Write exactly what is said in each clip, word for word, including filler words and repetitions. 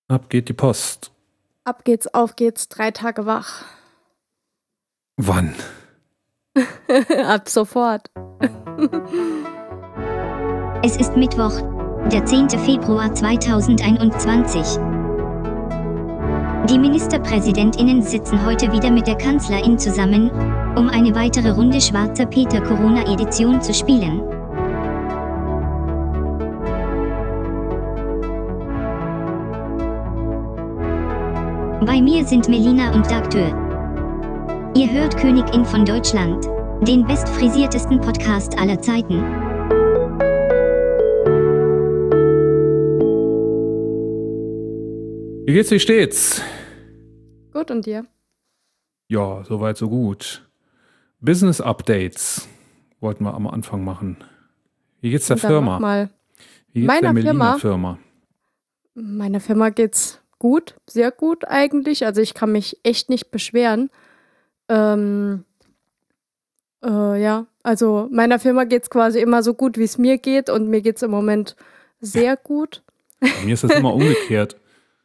Ab geht die Post. Ab geht's, auf geht's, drei Tage wach. Wann? Ab sofort. Es ist Mittwoch, der zehnte Februar zweitausendeinundzwanzig. Die MinisterpräsidentInnen sitzen heute wieder mit der Kanzlerin zusammen, um eine weitere Runde Schwarzer Peter Corona-Edition zu spielen. Bei mir sind Melina und Daktür. Ihr hört Königin von Deutschland, den bestfrisiertesten Podcast aller Zeiten. Wie geht's, wie steht's? Gut, und dir? Ja, soweit so gut. Business Updates wollten wir am Anfang machen. Wie geht's der Und dann Firma? mach mal. Wie geht's Meiner der Firma? Melina-Firma? Meiner Firma geht's gut, sehr gut eigentlich. Also ich kann mich echt nicht beschweren. Ähm, äh, ja, also meiner Firma geht's quasi immer so gut, wie es mir geht. Und mir geht's im Moment sehr gut. Bei mir ist das immer umgekehrt.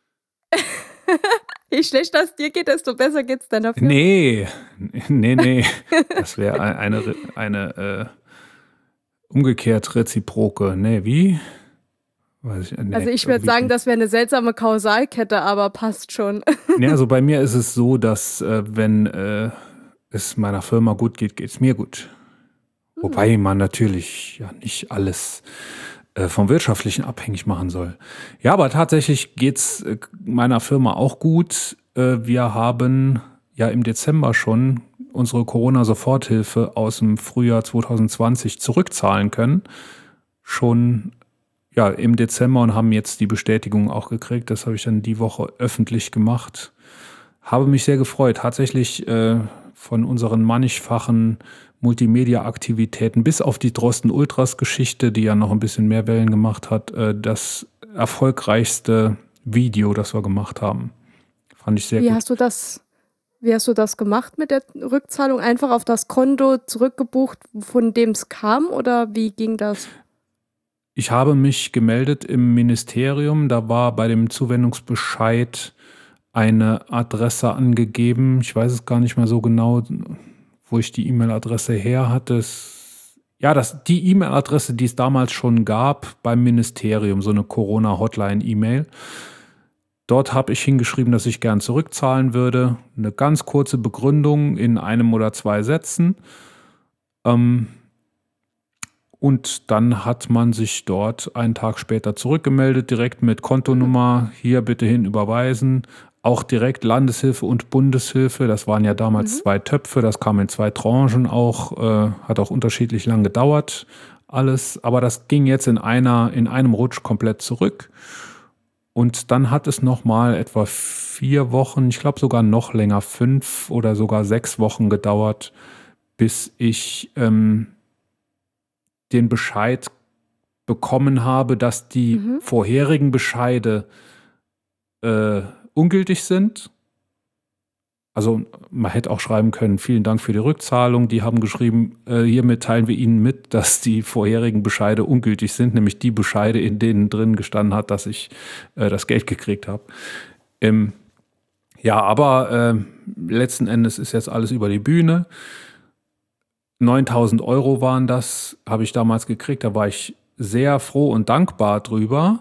Je schlechter es dir geht, desto besser geht's deiner Firma. Nee, nee, nee. Das wäre eine, eine äh, umgekehrt reziproke. Nee, wie? Weiß ich, nee, Also ich würde sagen, nicht. das wäre eine seltsame Kausalkette, aber passt schon. Nee, also bei mir ist es so, dass äh, wenn äh, es meiner Firma gut geht, geht es mir gut. Mhm. Wobei man natürlich ja nicht alles äh, vom Wirtschaftlichen abhängig machen soll. Ja, aber tatsächlich geht es äh, meiner Firma auch gut. Äh, wir haben ja im Dezember schon unsere Corona-Soforthilfe aus dem Frühjahr zwanzig zwanzig zurückzahlen können. Schon ja, im Dezember und haben jetzt die Bestätigung auch gekriegt. Das habe ich dann die Woche öffentlich gemacht. Habe mich sehr gefreut. Tatsächlich äh, von unseren mannigfachen Multimedia-Aktivitäten bis auf die Drosten-Ultras-Geschichte, die ja noch ein bisschen mehr Wellen gemacht hat, äh, das erfolgreichste Video, das wir gemacht haben. Fand ich sehr Wie gut. hast du das, wie hast du das gemacht mit der Rückzahlung? Einfach auf das Konto zurückgebucht, von dem es kam, oder wie ging das? Ich habe mich gemeldet im Ministerium. Da war bei dem Zuwendungsbescheid eine Adresse angegeben. Ich weiß es gar nicht mehr so genau, wo ich die E-Mail-Adresse her hatte. Es, ja, das, die E-Mail-Adresse, die es damals schon gab beim Ministerium, so eine Corona-Hotline-E-Mail. Dort habe ich hingeschrieben, dass ich gern zurückzahlen würde. Eine ganz kurze Begründung in einem oder zwei Sätzen. Ähm, Und dann hat man sich dort einen Tag später zurückgemeldet, direkt mit Kontonummer, hier bitte hin überweisen. Auch direkt Landeshilfe und Bundeshilfe, das waren ja damals mhm. zwei Töpfe, das kam in zwei Tranchen auch, äh, hat auch unterschiedlich lang gedauert, alles. Aber das ging jetzt in einer, in einem Rutsch komplett zurück. Und dann hat es nochmal etwa vier Wochen, ich glaube sogar noch länger, fünf oder sogar sechs Wochen gedauert, bis ich ähm, den Bescheid bekommen habe, dass die mhm. vorherigen Bescheide äh, ungültig sind. Also man hätte auch schreiben können, vielen Dank für die Rückzahlung. Die haben geschrieben, äh, hiermit teilen wir Ihnen mit, dass die vorherigen Bescheide ungültig sind, nämlich die Bescheide, in denen drin gestanden hat, dass ich äh, das Geld gekriegt habe. Ähm, ja, aber äh, letzten Endes ist jetzt alles über die Bühne. neuntausend Euro waren das, habe ich damals gekriegt. Da war ich sehr froh und dankbar drüber,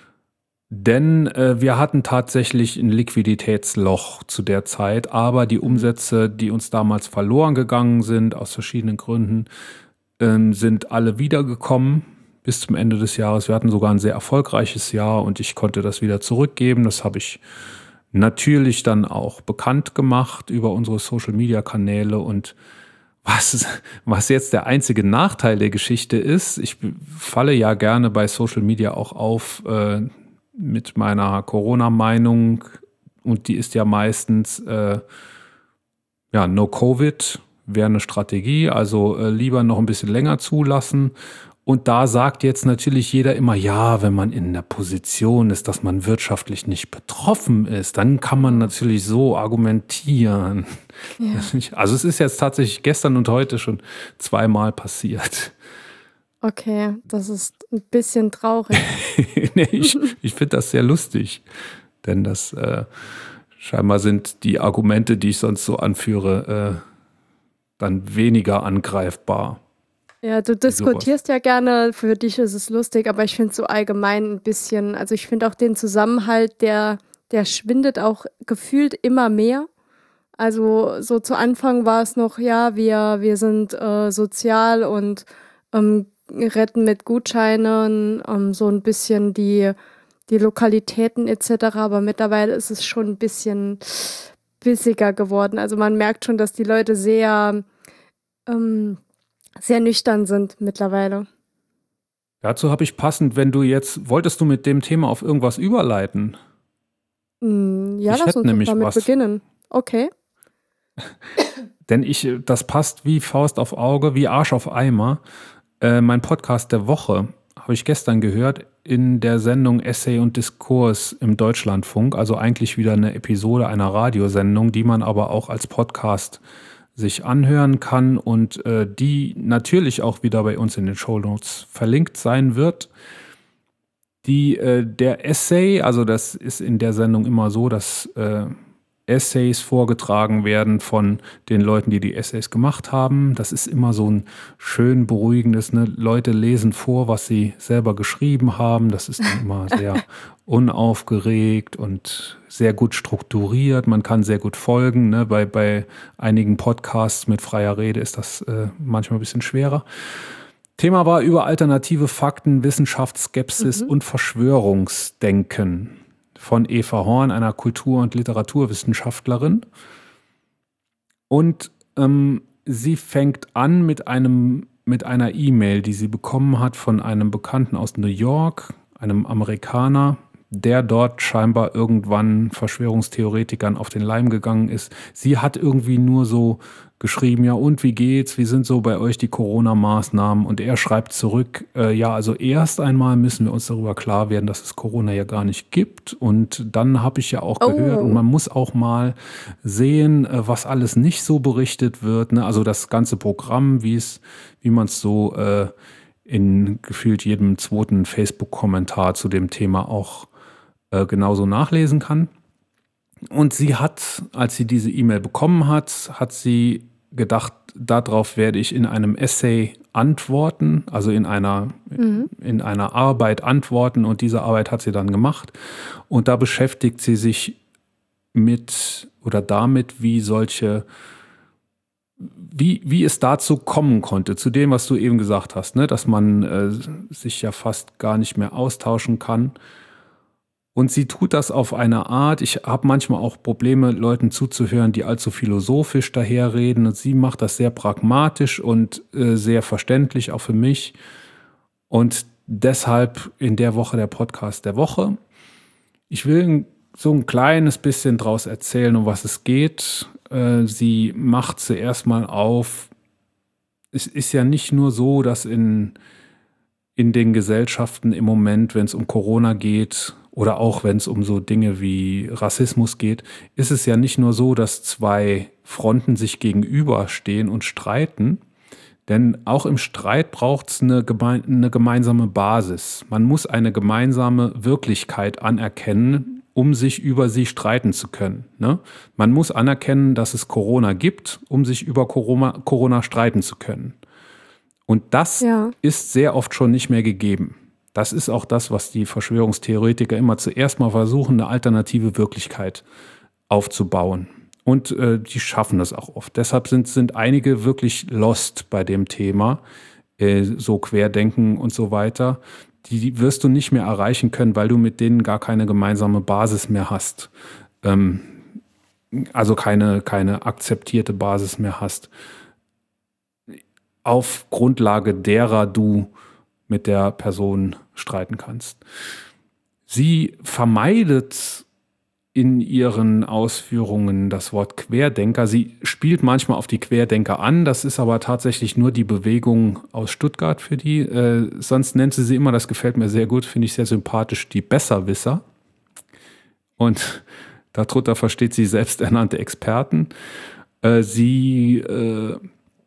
denn äh, wir hatten tatsächlich ein Liquiditätsloch zu der Zeit, aber die Umsätze, die uns damals verloren gegangen sind, aus verschiedenen Gründen, äh, sind alle wiedergekommen bis zum Ende des Jahres. Wir hatten sogar ein sehr erfolgreiches Jahr und ich konnte das wieder zurückgeben. Das habe ich natürlich dann auch bekannt gemacht über unsere Social-Media-Kanäle. Und Was, was jetzt der einzige Nachteil der Geschichte ist, ich falle ja gerne bei Social Media auch auf äh, mit meiner Corona-Meinung, und die ist ja meistens äh, ja, No Covid wäre eine Strategie, also äh, lieber noch ein bisschen länger zulassen. Und da sagt jetzt natürlich jeder immer, ja, wenn man in der Position ist, dass man wirtschaftlich nicht betroffen ist, dann kann man natürlich so argumentieren. Ja. Also es ist jetzt tatsächlich gestern und heute schon zweimal passiert. Okay, das ist ein bisschen traurig. Nee, ich ich finde das sehr lustig. Denn das äh, scheinbar sind die Argumente, die ich sonst so anführe, äh, dann weniger angreifbar. Ja, du diskutierst ja gerne, für dich ist es lustig, aber ich finde es so allgemein ein bisschen, also ich finde auch den Zusammenhalt, der, der schwindet auch gefühlt immer mehr. Also so zu Anfang war es noch, ja, wir, wir sind äh, sozial und ähm, retten mit Gutscheinen ähm, so ein bisschen die, die Lokalitäten et cetera. Aber mittlerweile ist es schon ein bisschen bissiger geworden. Also man merkt schon, dass die Leute sehr, ähm, sehr nüchtern sind mittlerweile. Dazu habe ich passend, wenn du jetzt, wolltest du mit dem Thema auf irgendwas überleiten? Mm, ja, ich lass uns nämlich damit was. beginnen. Okay. Denn ich, das passt wie Faust auf Auge, wie Arsch auf Eimer. Äh, mein Podcast der Woche habe ich gestern gehört in der Sendung Essay und Diskurs im Deutschlandfunk. Also eigentlich wieder eine Episode einer Radiosendung, die man aber auch als Podcast sich anhören kann und äh, die natürlich auch wieder bei uns in den Shownotes verlinkt sein wird. Die, äh, der Essay, also das ist in der Sendung immer so, dass äh, Essays vorgetragen werden von den Leuten, die die Essays gemacht haben. Das ist immer so ein schön beruhigendes, ne? Leute lesen vor, was sie selber geschrieben haben. Das ist dann immer sehr unaufgeregt und sehr gut strukturiert. Man kann sehr gut folgen. Ne? Bei, bei einigen Podcasts mit freier Rede ist das äh, manchmal ein bisschen schwerer. Thema war über alternative Fakten, Wissenschaftsskepsis mhm. und Verschwörungsdenken. Von Eva Horn, einer Kultur- und Literaturwissenschaftlerin. Und ähm, sie fängt an mit einem mit einer E-Mail, die sie bekommen hat von einem Bekannten aus New York, einem Amerikaner, der dort scheinbar irgendwann Verschwörungstheoretikern auf den Leim gegangen ist. Sie hat irgendwie nur so geschrieben, ja und wie geht's, wie sind so bei euch die Corona-Maßnahmen? Und er schreibt zurück, äh, ja also erst einmal müssen wir uns darüber klar werden, dass es Corona ja gar nicht gibt. Und dann habe ich ja auch Oh. gehört und man muss auch mal sehen, äh, was alles nicht so berichtet wird. Ne? Also das ganze Programm, wie es, wie man es so äh, in gefühlt jedem zweiten Facebook-Kommentar zu dem Thema auch äh, genauso nachlesen kann. Und sie hat, als sie diese E-Mail bekommen hat, hat sie gedacht, darauf werde ich in einem Essay antworten, also in einer, mhm. in einer Arbeit antworten. Und diese Arbeit hat sie dann gemacht. Und da beschäftigt sie sich mit oder damit, wie solche, wie, wie es dazu kommen konnte, zu dem, was du eben gesagt hast, ne? Dass man äh, sich ja fast gar nicht mehr austauschen kann. Und sie tut das auf eine Art, ich habe manchmal auch Probleme, Leuten zuzuhören, die allzu philosophisch daherreden. Und sie macht das sehr pragmatisch und äh, sehr verständlich, auch für mich. Und deshalb in der Woche der Podcast der Woche. Ich will so ein kleines bisschen draus erzählen, um was es geht. Äh, sie macht zuerst mal auf, es ist ja nicht nur so, dass in, in den Gesellschaften im Moment, wenn es um Corona geht, oder auch wenn es um so Dinge wie Rassismus geht, ist es ja nicht nur so, dass zwei Fronten sich gegenüberstehen und streiten, denn auch im Streit braucht es eine, geme- eine gemeinsame Basis. Man muss eine gemeinsame Wirklichkeit anerkennen, um sich über sie streiten zu können. Ne? Man muss anerkennen, dass es Corona gibt, um sich über Corona, Corona streiten zu können. Und das ja. ist sehr oft schon nicht mehr gegeben. Das ist auch das, was die Verschwörungstheoretiker immer zuerst mal versuchen, eine alternative Wirklichkeit aufzubauen. Und äh, die schaffen das auch oft. Deshalb sind, sind einige wirklich lost bei dem Thema, äh, so Querdenken und so weiter. Die, die wirst du nicht mehr erreichen können, weil du mit denen gar keine gemeinsame Basis mehr hast. Ähm, also keine, keine akzeptierte Basis mehr hast, auf Grundlage derer du mit der Person streiten kannst. Sie vermeidet in ihren Ausführungen das Wort Querdenker. Sie spielt manchmal auf die Querdenker an, das ist aber tatsächlich nur die Bewegung aus Stuttgart für die. Äh, sonst nennt sie sie immer, das gefällt mir sehr gut, finde ich sehr sympathisch, die Besserwisser. Und darunter versteht sie selbsternannte Experten. Äh, sie äh,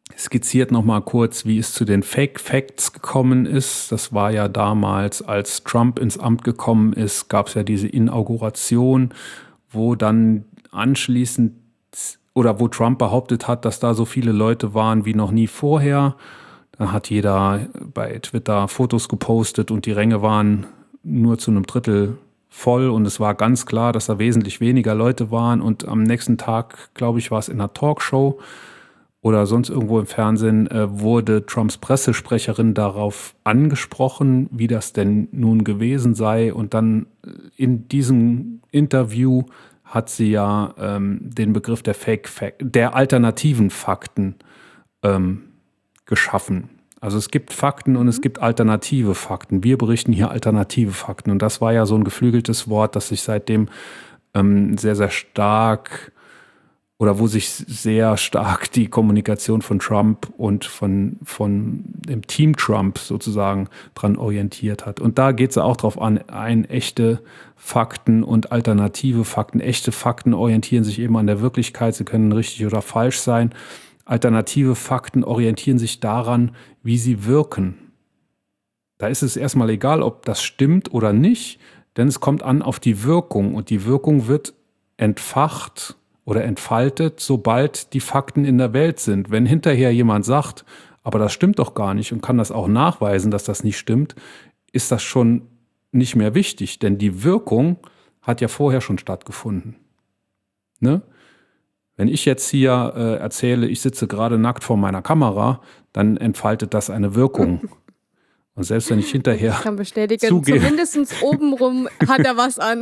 skizziert nochmal kurz, wie es zu den Fake Facts gekommen ist. Das war ja damals, als Trump ins Amt gekommen ist, gab es ja diese Inauguration, wo dann anschließend oder wo Trump behauptet hat, dass da so viele Leute waren wie noch nie vorher. Dann hat jeder bei Twitter Fotos gepostet und die Ränge waren nur zu einem Drittel voll und es war ganz klar, dass da wesentlich weniger Leute waren und am nächsten Tag, glaube ich, war es in einer Talkshow oder sonst irgendwo im Fernsehen, äh, wurde Trumps Pressesprecherin darauf angesprochen, wie das denn nun gewesen sei und dann in diesem Interview hat sie ja ähm, den Begriff der Fake Fact, der alternativen Fakten ähm, geschaffen. Also es gibt Fakten und es gibt alternative Fakten. Wir berichten hier alternative Fakten. Und das war ja so ein geflügeltes Wort, das sich seitdem ähm, sehr, sehr stark oder wo sich sehr stark die Kommunikation von Trump und von, von dem Team Trump sozusagen dran orientiert hat. Und da geht es auch drauf an, ein echte Fakten und alternative Fakten. Echte Fakten orientieren sich eben an der Wirklichkeit. Sie können richtig oder falsch sein. Alternative Fakten orientieren sich daran, wie sie wirken. Da ist es erstmal egal, ob das stimmt oder nicht, denn es kommt an auf die Wirkung und die Wirkung wird entfacht oder entfaltet, sobald die Fakten in der Welt sind. Wenn hinterher jemand sagt, aber das stimmt doch gar nicht und kann das auch nachweisen, dass das nicht stimmt, ist das schon nicht mehr wichtig, denn die Wirkung hat ja vorher schon stattgefunden. Ne? Wenn ich jetzt hier äh, erzähle, ich sitze gerade nackt vor meiner Kamera, dann entfaltet das eine Wirkung. Und selbst wenn ich hinterher Ich kann bestätigen, zugebe, zumindest obenrum hat er was an.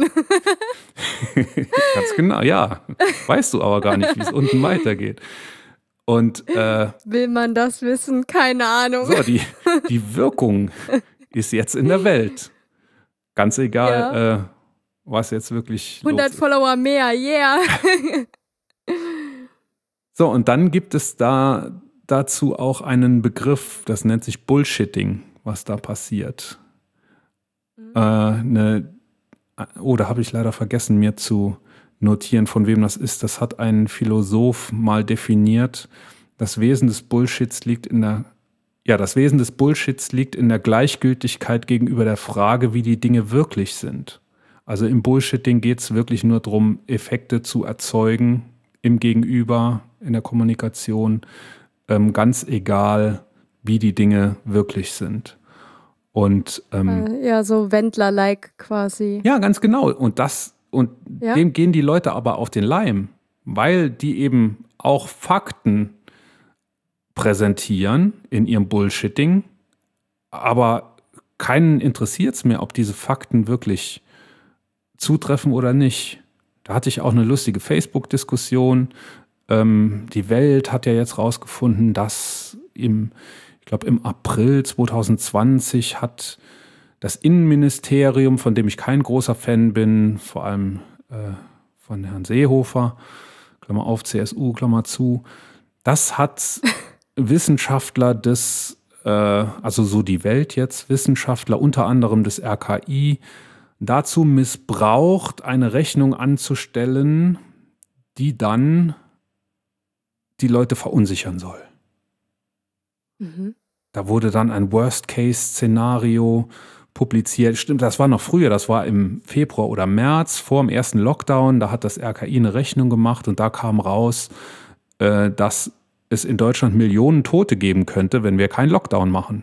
Ganz genau, ja. Weißt du aber gar nicht, wie es unten weitergeht. Und äh, will man das wissen? Keine Ahnung. So, die, die Wirkung ist jetzt in der Welt. Ganz egal, ja. äh, was jetzt wirklich hundert los ist. Follower mehr, yeah. So, und dann gibt es da dazu auch einen Begriff, das nennt sich Bullshitting, was da passiert. Mhm. Äh, eine, oh, da habe ich leider vergessen, mir zu notieren, von wem das ist. Das hat ein Philosoph mal definiert. Das Wesen des Bullshits liegt in der, ja, das Wesen des Bullshits liegt in der Gleichgültigkeit gegenüber der Frage, wie die Dinge wirklich sind. Also im Bullshitting geht es wirklich nur darum, Effekte zu erzeugen im Gegenüber, in der Kommunikation, ähm, ganz egal, wie die Dinge wirklich sind. Und ähm, äh, ja, so Wendler-like quasi. Ja, ganz genau. Und das und ja. dem gehen die Leute aber auf den Leim, weil die eben auch Fakten präsentieren in ihrem Bullshitting, aber keinen interessiert es mehr, ob diese Fakten wirklich zutreffen oder nicht. Da hatte ich auch eine lustige Facebook-Diskussion. Ähm, die Welt hat ja jetzt rausgefunden, dass im, ich glaube im April zwanzig zwanzig hat das Innenministerium, von dem ich kein großer Fan bin, vor allem äh, von Herrn Seehofer, Klammer auf, C S U, Klammer zu, das hat Wissenschaftler des, äh, also so die Welt jetzt, Wissenschaftler unter anderem des R K I, dazu missbraucht, eine Rechnung anzustellen, die dann die Leute verunsichern soll. Mhm. Da wurde dann ein Worst-Case-Szenario publiziert. Stimmt, das war noch früher, das war im Februar oder März, vor dem ersten Lockdown. Da hat das R K I eine Rechnung gemacht und da kam raus, äh, dass es in Deutschland Millionen Tote geben könnte, wenn wir keinen Lockdown machen.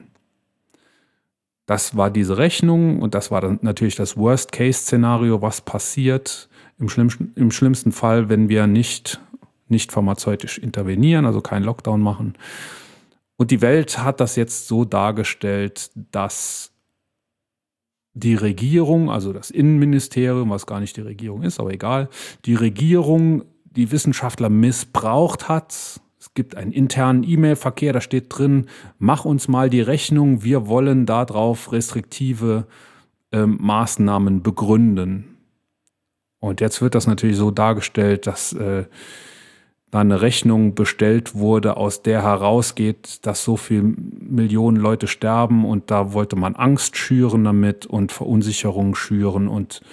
Das war diese Rechnung und das war dann natürlich das Worst-Case-Szenario, was passiert im schlimmsten, im schlimmsten Fall, wenn wir nicht, nicht pharmazeutisch intervenieren, also keinen Lockdown machen. Und die Welt hat das jetzt so dargestellt, dass die Regierung, also das Innenministerium, was gar nicht die Regierung ist, aber egal, die Regierung die Wissenschaftler missbraucht hat. Es gibt einen internen E-Mail-Verkehr, da steht drin, mach uns mal die Rechnung, wir wollen darauf restriktive äh, Maßnahmen begründen. Und jetzt wird das natürlich so dargestellt, dass äh, da eine Rechnung bestellt wurde, aus der herausgeht, dass so viele Millionen Leute sterben und da wollte man Angst schüren damit und Verunsicherung schüren. Und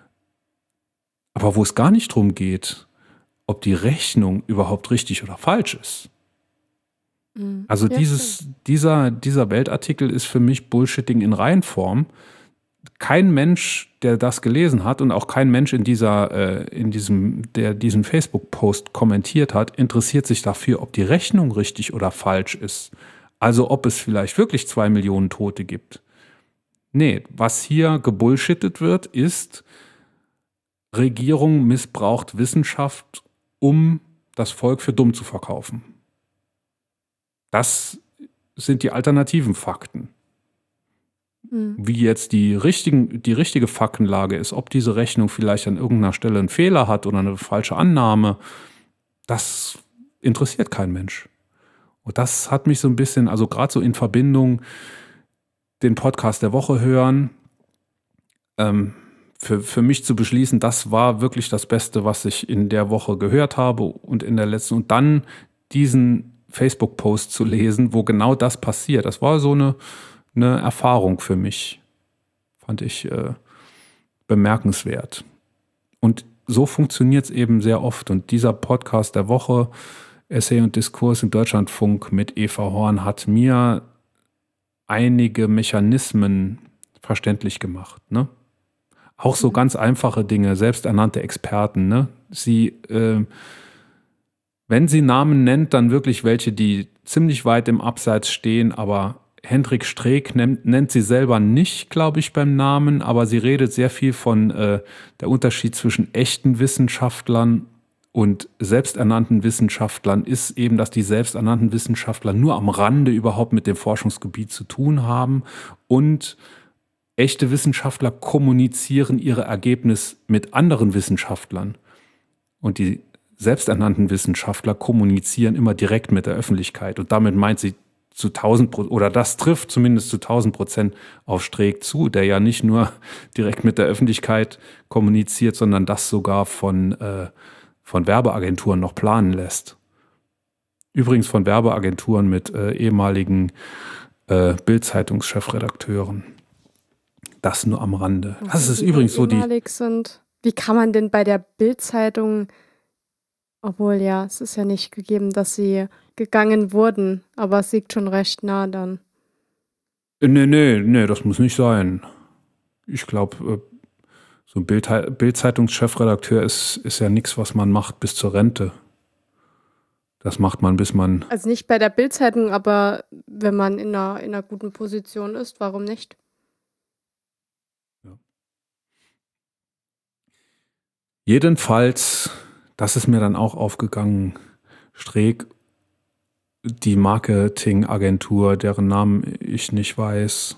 aber wo es gar nicht drum geht, ob die Rechnung überhaupt richtig oder falsch ist. Mhm. Also Ja, dieses, stimmt. dieser, dieser Weltartikel ist für mich Bullshitting in Reinform. Kein Mensch, der das gelesen hat und auch kein Mensch in dieser, äh, in diesem, der diesen Facebook-Post kommentiert hat, interessiert sich dafür, ob die Rechnung richtig oder falsch ist. Also ob es vielleicht wirklich zwei Millionen Tote gibt. Nee, was hier gebullshittet wird, ist, Regierung missbraucht Wissenschaft, um das Volk für dumm zu verkaufen. Das sind die alternativen Fakten. Mhm. Wie jetzt die, richtigen, die richtige Faktenlage ist, ob diese Rechnung vielleicht an irgendeiner Stelle einen Fehler hat oder eine falsche Annahme, das interessiert kein Mensch. Und das hat mich so ein bisschen, also gerade so in Verbindung, den Podcast der Woche hören, ähm, für, für mich zu beschließen, das war wirklich das Beste, was ich in der Woche gehört habe und in der letzten. Und dann diesen Facebook-Post zu lesen, wo genau das passiert. Das war so eine, eine Erfahrung für mich. Fand ich äh, bemerkenswert. Und so funktioniert es eben sehr oft. Und dieser Podcast der Woche, Essay und Diskurs im Deutschlandfunk mit Eva Horn, hat mir einige Mechanismen verständlich gemacht, ne? Auch so ganz einfache Dinge, selbsternannte Experten, ne? Sie, äh, wenn sie Namen nennt, dann wirklich welche, die ziemlich weit im Abseits stehen, aber Hendrik Streeck nennt, nennt sie selber nicht, glaube ich, beim Namen, aber sie redet sehr viel von äh, der Unterschied zwischen echten Wissenschaftlern und selbsternannten Wissenschaftlern ist eben, dass die selbsternannten Wissenschaftler nur am Rande überhaupt mit dem Forschungsgebiet zu tun haben und echte Wissenschaftler kommunizieren ihre Ergebnisse mit anderen Wissenschaftlern. Und die selbsternannten Wissenschaftler kommunizieren immer direkt mit der Öffentlichkeit. Und damit meint sie zu tausend Prozent, oder das trifft zumindest zu tausend Prozent auf Streeck zu, der ja nicht nur direkt mit der Öffentlichkeit kommuniziert, sondern das sogar von, äh, von Werbeagenturen noch planen lässt. Übrigens von Werbeagenturen mit äh, ehemaligen äh, Bild-Zeitungs-Chefredakteuren. Das nur am Rande. Das ist übrigens so die. Sind. Wie kann man denn bei der Bild-Zeitung, obwohl ja, es ist ja nicht gegeben, dass sie gegangen wurden, aber es liegt schon recht nah dann. Nee, nee, nee, das muss nicht sein. Ich glaube, so ein Bild, Bild-Zeitungs-Chefredakteur ist, ist ja nichts, was man macht bis zur Rente. Das macht man, bis man. Also nicht bei der Bild-Zeitung, aber wenn man in einer, in einer guten Position ist, warum nicht? Jedenfalls, das ist mir dann auch aufgegangen, Streeck, die Marketingagentur, deren Namen ich nicht weiß,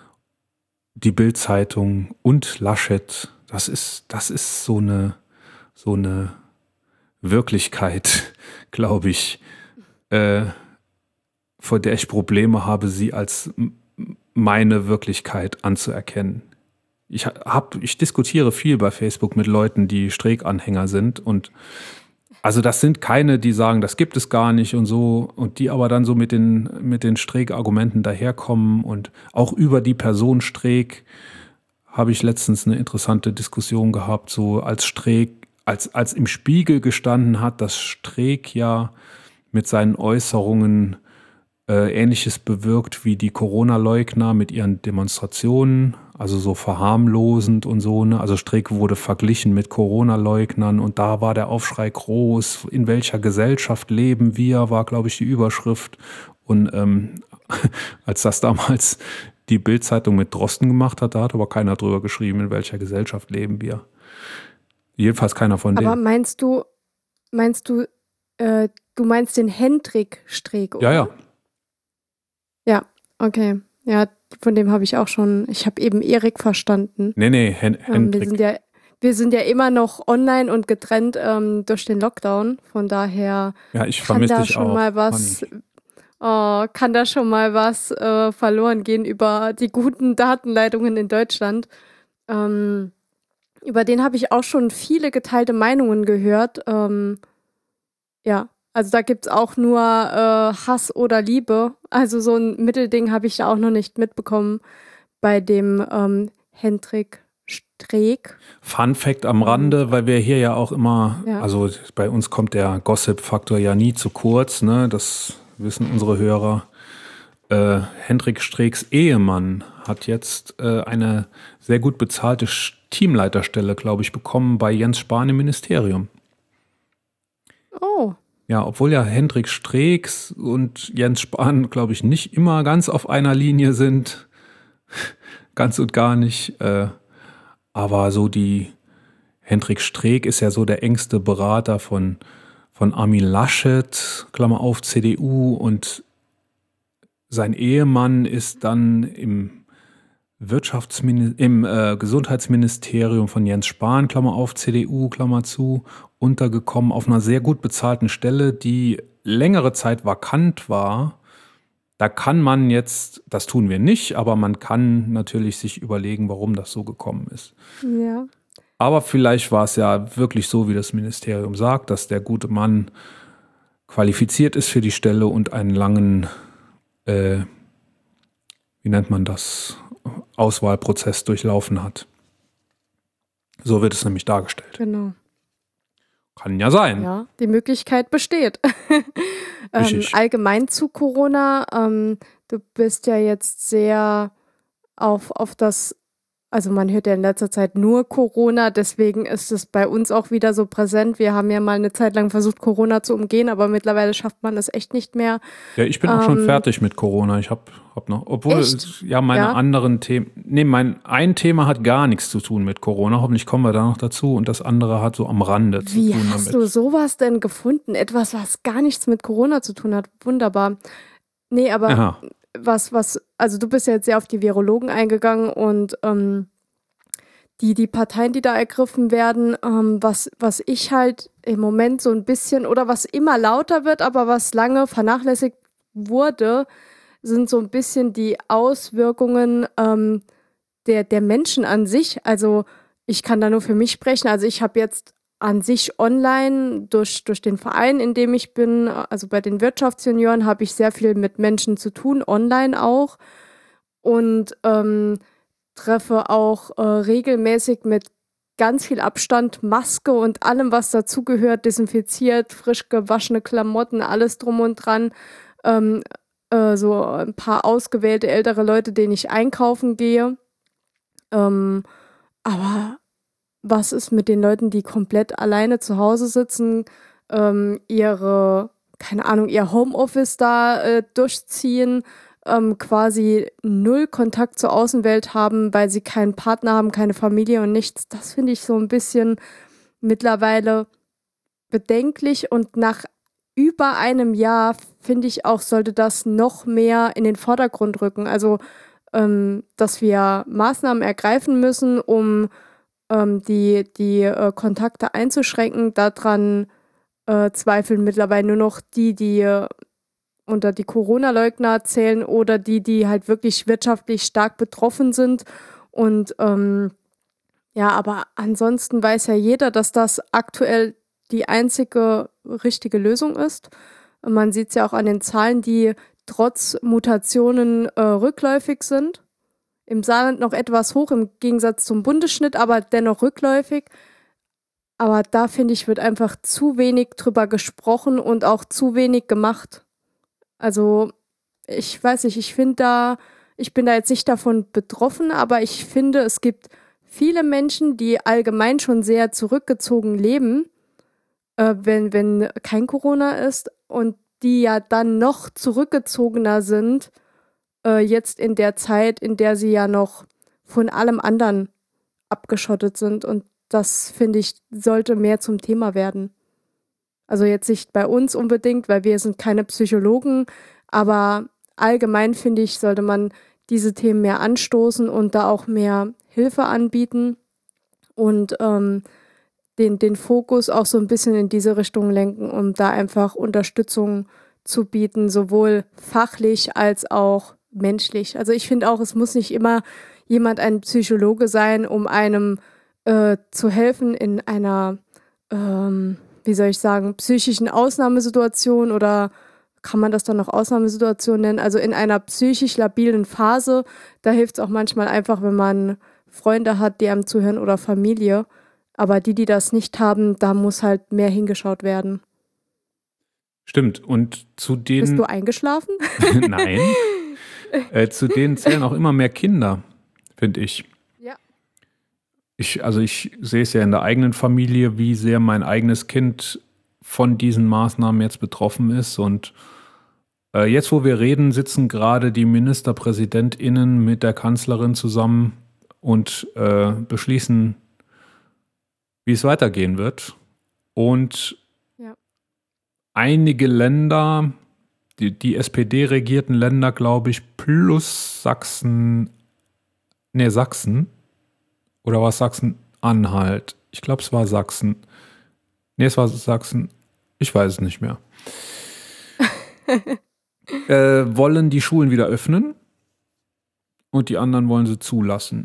die Bild-Zeitung und Laschet, das ist, das ist so eine, so eine Wirklichkeit, glaube ich, äh, vor der ich Probleme habe, sie als meine Wirklichkeit anzuerkennen. Ich, hab, ich diskutiere viel bei Facebook mit Leuten, die Streeck-Anhänger sind und also das sind keine, die sagen, das gibt es gar nicht und so und die aber dann so mit den, mit den Streeck-Argumenten daherkommen und auch über die Person Streeck habe ich letztens eine interessante Diskussion gehabt, so als Streeck, als, als im Spiegel gestanden hat, dass Streeck ja mit seinen Äußerungen äh, Ähnliches bewirkt wie die Corona-Leugner mit ihren Demonstrationen, also so verharmlosend und so, ne? Also Streeck wurde verglichen mit Corona-Leugnern und da war der Aufschrei groß. In welcher Gesellschaft leben wir, war, glaube ich, die Überschrift. Und ähm, als das damals die Bild-Zeitung mit Drosten gemacht hat, da hat aber keiner drüber geschrieben, in welcher Gesellschaft leben wir. Jedenfalls keiner von denen. Aber meinst du, meinst du, äh, du meinst den Hendrik Streeck, oder? Ja, ja. Ja, okay. Ja, von dem habe ich auch schon, ich habe eben Erik verstanden. Nee, nee, Hen- Ähm, wir, Hendrik. sind ja, wir sind ja immer noch online und getrennt ähm, durch den Lockdown. Von daher Ja, ich kann vermisse da dich schon auch. mal was, oh, kann da schon mal was äh, verloren gehen über die guten Datenleitungen in Deutschland. Ähm, über den habe ich auch schon viele geteilte Meinungen gehört. Ähm, ja. Also da gibt es auch nur äh, Hass oder Liebe. Also so ein Mittelding habe ich da auch noch nicht mitbekommen bei dem ähm, Hendrik Streeck. Fun Fact am Rande, weil wir hier ja auch immer, Ja. also bei uns kommt der Gossip-Faktor ja nie zu kurz, ne? Das wissen unsere Hörer, äh, Hendrik Streecks Ehemann hat jetzt äh, eine sehr gut bezahlte Teamleiterstelle, glaube ich, bekommen bei Jens Spahn im Ministerium. Oh. Ja, obwohl ja Hendrik Streecks und Jens Spahn, glaube ich, nicht immer ganz auf einer Linie sind. Ganz und gar nicht. Äh, aber so die Hendrik Streeck ist ja so der engste Berater von, von Armin Laschet, Klammer auf, C D U, und sein Ehemann ist dann im Wirtschaftsmin- im äh, Gesundheitsministerium von Jens Spahn, Klammer auf, C D U, Klammer zu, untergekommen auf einer sehr gut bezahlten Stelle, die längere Zeit vakant war. Da kann man jetzt, das tun wir nicht, aber man kann natürlich sich überlegen, warum das so gekommen ist. Ja. Aber vielleicht war es ja wirklich so, wie das Ministerium sagt, dass der gute Mann qualifiziert ist für die Stelle und einen langen, äh, wie nennt man das, Auswahlprozess durchlaufen hat. So wird es nämlich dargestellt. Genau. Kann ja sein. Ja, die Möglichkeit besteht. ähm, allgemein zu Corona, ähm, du bist ja jetzt sehr auf, auf das, also man hört ja in letzter Zeit nur Corona, deswegen ist es bei uns auch wieder so präsent. Wir haben ja mal eine Zeit lang versucht, Corona zu umgehen, aber mittlerweile schafft man es echt nicht mehr. Ja, ich bin ähm, auch schon fertig mit Corona. Ich habe hab noch, obwohl es, ja meine ja? anderen Themen, nee, mein ein Thema hat gar nichts zu tun mit Corona. Hoffentlich kommen wir da noch dazu, und das andere hat so am Rande zu Wie tun damit. Wie hast du sowas denn gefunden? Etwas, was gar nichts mit Corona zu tun hat. Wunderbar. Nee, aber Aha. was, was, also du bist ja jetzt sehr auf die Virologen eingegangen und ähm, Die, die Parteien, die da ergriffen werden, ähm, was, was ich halt im Moment so ein bisschen, oder was immer lauter wird, aber was lange vernachlässigt wurde, sind so ein bisschen die Auswirkungen ähm, der, der Menschen an sich. Also ich kann da nur für mich sprechen. Also ich habe jetzt an sich online durch, durch den Verein, in dem ich bin, also bei den Wirtschaftsjunioren, habe ich sehr viel mit Menschen zu tun, online auch. Und ähm, treffe auch äh, regelmäßig mit ganz viel Abstand, Maske und allem, was dazugehört, desinfiziert, frisch gewaschene Klamotten, alles drum und dran. Ähm, äh, so ein paar ausgewählte ältere Leute, denen ich einkaufen gehe. Ähm, aber was ist mit den Leuten, die komplett alleine zu Hause sitzen, ähm, ihre, keine Ahnung, ihr Homeoffice da äh, durchziehen, Ähm, quasi null Kontakt zur Außenwelt haben, weil sie keinen Partner haben, keine Familie und nichts. Das finde ich so ein bisschen mittlerweile bedenklich, und nach über einem Jahr finde ich auch, sollte das noch mehr in den Vordergrund rücken. Also, ähm, dass wir Maßnahmen ergreifen müssen, um ähm, die, die äh, Kontakte einzuschränken. Daran äh, zweifeln mittlerweile nur noch die, die äh, unter die Corona-Leugner zählen oder die, die halt wirklich wirtschaftlich stark betroffen sind. Und ähm, ja, aber ansonsten weiß ja jeder, dass das aktuell die einzige richtige Lösung ist. Man sieht es ja auch an den Zahlen, die trotz Mutationen äh, rückläufig sind. Im Saarland noch etwas hoch im Gegensatz zum Bundesschnitt, aber dennoch rückläufig. Aber da, finde ich, wird einfach zu wenig drüber gesprochen und auch zu wenig gemacht. Also, ich weiß nicht, ich finde da, ich bin da jetzt nicht davon betroffen, aber ich finde, es gibt viele Menschen, die allgemein schon sehr zurückgezogen leben, äh, wenn, wenn kein Corona ist, und die ja dann noch zurückgezogener sind, äh, jetzt in der Zeit, in der sie ja noch von allem anderen abgeschottet sind. Und das, finde ich, sollte mehr zum Thema werden. Also jetzt nicht bei uns unbedingt, weil wir sind keine Psychologen, aber allgemein, finde ich, sollte man diese Themen mehr anstoßen und da auch mehr Hilfe anbieten und ähm, den, den Fokus auch so ein bisschen in diese Richtung lenken, um da einfach Unterstützung zu bieten, sowohl fachlich als auch menschlich. Also ich finde auch, es muss nicht immer jemand ein Psychologe sein, um einem äh, zu helfen in einer ähm, wie soll ich sagen, psychischen Ausnahmesituation, oder kann man das dann noch Ausnahmesituation nennen? Also in einer psychisch labilen Phase, da hilft es auch manchmal einfach, wenn man Freunde hat, die einem zuhören, oder Familie. Aber die, die das nicht haben, da muss halt mehr hingeschaut werden. Stimmt. Und zu denen. Bist du eingeschlafen? Nein. Äh, zu denen zählen auch immer mehr Kinder, finde ich. Ja. Ich. Also ich sehe es ja in der eigenen Familie, wie sehr mein eigenes Kind von diesen Maßnahmen jetzt betroffen ist. Und äh, jetzt, wo wir reden, sitzen gerade die MinisterpräsidentInnen mit der Kanzlerin zusammen und äh, beschließen, wie es weitergehen wird. Und Ja. einige Länder, die, die S P D-regierten Länder, glaube ich, plus Sachsen, nee, Sachsen, oder war es Sachsen-Anhalt? Ich glaube, es war Sachsen. Nee, es war Sachsen, ich weiß es nicht mehr. äh, wollen die Schulen wieder öffnen und die anderen wollen sie zulassen.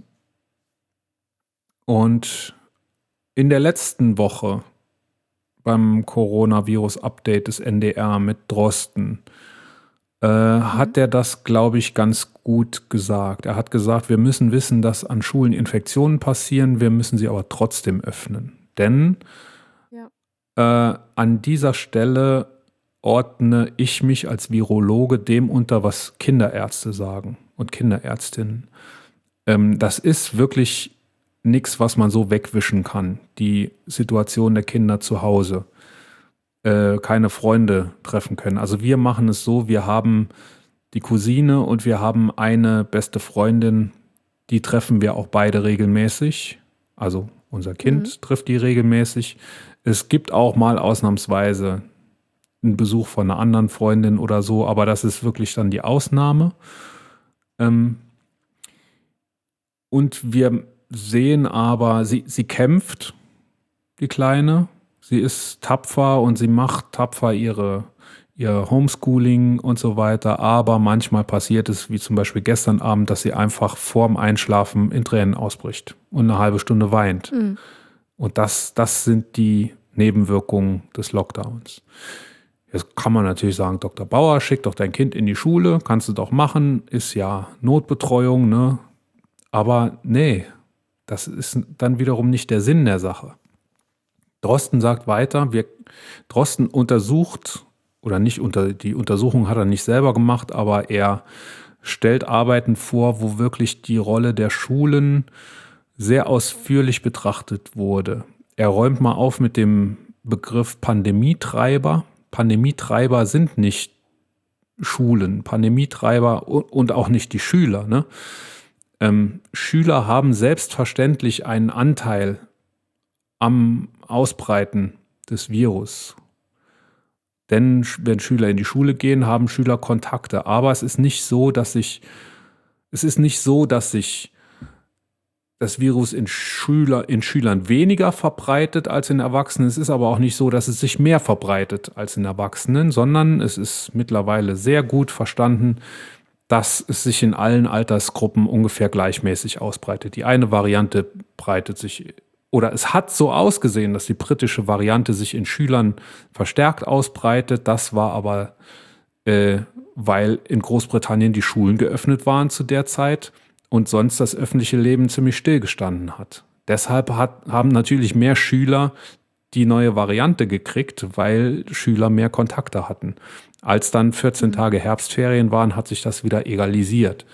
Und in der letzten Woche beim Coronavirus-Update des N D R mit Drosten äh, mhm. hat er das, glaube ich, ganz gut gesagt. Er hat gesagt, wir müssen wissen, dass an Schulen Infektionen passieren, wir müssen sie aber trotzdem öffnen. Denn ja. äh, an dieser Stelle ordne ich mich als Virologe dem unter, was Kinderärzte sagen und Kinderärztinnen. Ähm, das ist wirklich nichts, was man so wegwischen kann. Die Situation der Kinder zu Hause. Äh, keine Freunde treffen können. Also wir machen es so, wir haben die Cousine und wir haben eine beste Freundin, die treffen wir auch beide regelmäßig. Also unser Kind mhm. trifft die regelmäßig. Es gibt auch mal ausnahmsweise einen Besuch von einer anderen Freundin oder so, aber das ist wirklich dann die Ausnahme. Ähm, und wir sehen aber, sie, sie kämpft, die Kleine. Sie ist tapfer und sie macht tapfer ihre, ihr Homeschooling und so weiter. Aber manchmal passiert es, wie zum Beispiel gestern Abend, dass sie einfach vorm Einschlafen in Tränen ausbricht und eine halbe Stunde weint. Mhm. Und das, das sind die Nebenwirkungen des Lockdowns. Jetzt kann man natürlich sagen, Doktor Bauer, schick doch dein Kind in die Schule, kannst du doch machen, ist ja Notbetreuung, ne? Aber nee, das ist dann wiederum nicht der Sinn der Sache. Drosten sagt weiter, wir, Drosten untersucht, oder nicht unter, die Untersuchung hat er nicht selber gemacht, aber er stellt Arbeiten vor, wo wirklich die Rolle der Schulen sehr ausführlich betrachtet wurde. Er räumt mal auf mit dem Begriff Pandemietreiber. Pandemietreiber sind nicht Schulen, Pandemietreiber und auch nicht die Schüler, ne? Ähm, Schüler haben selbstverständlich einen Anteil am Ausbreiten des Virus. Denn wenn Schüler in die Schule gehen, haben Schüler Kontakte. Aber es ist nicht so, dass sich, es ist nicht so, dass sich das Virus in, Schüler, in Schülern weniger verbreitet als in Erwachsenen. Es ist aber auch nicht so, dass es sich mehr verbreitet als in Erwachsenen, sondern es ist mittlerweile sehr gut verstanden, dass es sich in allen Altersgruppen ungefähr gleichmäßig ausbreitet. Die eine Variante breitet sich, oder es hat so ausgesehen, dass die britische Variante sich in Schülern verstärkt ausbreitet. Das war aber, äh, weil in Großbritannien die Schulen geöffnet waren zu der Zeit und sonst das öffentliche Leben ziemlich stillgestanden hat. Deshalb hat, haben natürlich mehr Schüler die neue Variante gekriegt, weil Schüler mehr Kontakte hatten. Als dann vierzehn Tage Herbstferien waren, hat sich das wieder egalisiert.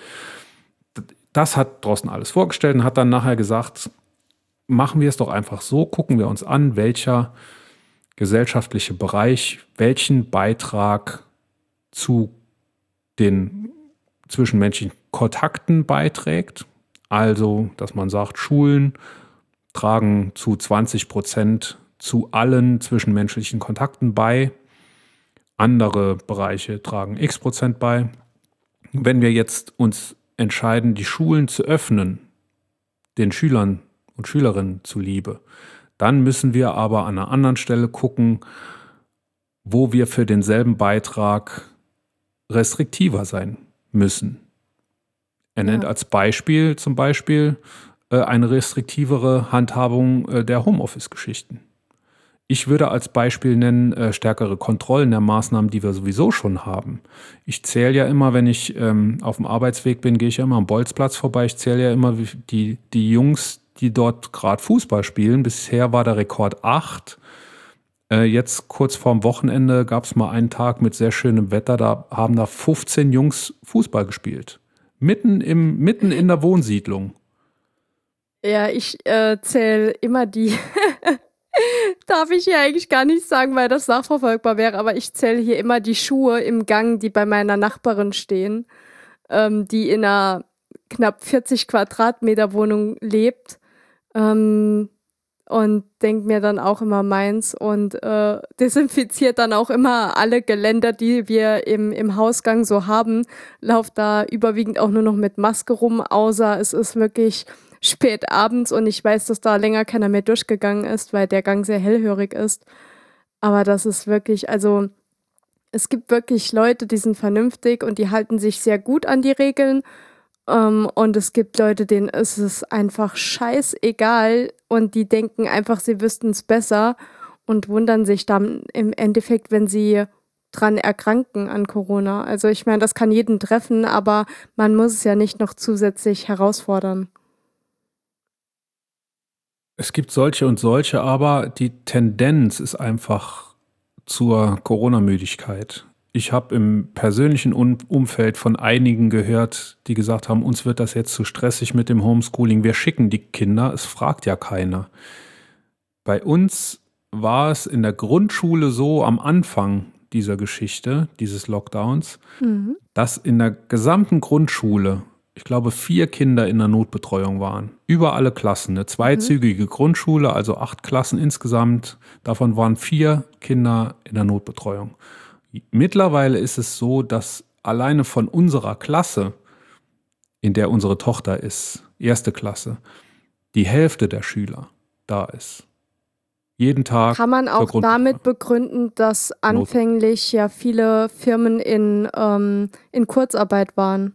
Das hat Drosten alles vorgestellt und hat dann nachher gesagt, machen wir es doch einfach so, gucken wir uns an, welcher gesellschaftliche Bereich welchen Beitrag zu den zwischenmenschlichen Kontakten beiträgt. Also, dass man sagt, Schulen tragen zu zwanzig Prozent zu allen zwischenmenschlichen Kontakten bei. Andere Bereiche tragen x Prozent bei. Wenn wir jetzt uns entscheiden, die Schulen zu öffnen, den Schülern und Schülerinnen zuliebe, dann müssen wir aber an einer anderen Stelle gucken, wo wir für denselben Beitrag restriktiver sein müssen. Er nennt ja. als Beispiel zum Beispiel äh, eine restriktivere Handhabung äh, der Homeoffice-Geschichten. Ich würde als Beispiel nennen, äh, stärkere Kontrollen der Maßnahmen, die wir sowieso schon haben. Ich zähle ja immer, wenn ich ähm, auf dem Arbeitsweg bin, gehe ich ja immer am Bolzplatz vorbei. Ich zähle ja immer die, die Jungs, die dort gerade Fußball spielen. Bisher war der Rekord acht. Äh, jetzt kurz vorm Wochenende gab es mal einen Tag mit sehr schönem Wetter, da haben da fünfzehn Jungs Fußball gespielt. Mitten, im, mitten in der Wohnsiedlung. Ja, ich äh, zähle immer die, darf ich hier eigentlich gar nicht sagen, weil das nachverfolgbar wäre, aber ich zähle hier immer die Schuhe im Gang, die bei meiner Nachbarin stehen, ähm, die in einer knapp vierzig Quadratmeter Wohnung lebt. Ähm, und denke mir dann auch immer meins und äh, desinfiziert dann auch immer alle Geländer, die wir im, im Hausgang so haben. Lauft da überwiegend auch nur noch mit Maske rum, außer es ist wirklich spät abends und ich weiß, dass da länger keiner mehr durchgegangen ist, weil der Gang sehr hellhörig ist. Aber das ist wirklich, also es gibt wirklich Leute, die sind vernünftig und die halten sich sehr gut an die Regeln. Um, und es gibt Leute, denen ist es einfach scheißegal und die denken einfach, sie wüssten es besser und wundern sich dann im Endeffekt, wenn sie dran erkranken an Corona. Also ich meine, das kann jeden treffen, aber man muss es ja nicht noch zusätzlich herausfordern. Es gibt solche und solche, aber die Tendenz ist einfach zur Corona-Müdigkeit. Ich habe im persönlichen Umfeld von einigen gehört, die gesagt haben, uns wird das jetzt zu stressig mit dem Homeschooling. Wir schicken die Kinder, es fragt ja keiner. Bei uns war es in der Grundschule so am Anfang dieser Geschichte, dieses Lockdowns, mhm. dass in der gesamten Grundschule, ich glaube, vier Kinder in der Notbetreuung waren. Über alle Klassen. Eine zweizügige mhm. Grundschule, also acht Klassen insgesamt. Davon waren vier Kinder in der Notbetreuung. Mittlerweile ist es so, dass alleine von unserer Klasse, in der unsere Tochter ist, erste Klasse, die Hälfte der Schüler da ist. Jeden Tag. Kann man auch damit begründen, dass anfänglich ja viele Firmen in, ähm, in Kurzarbeit waren?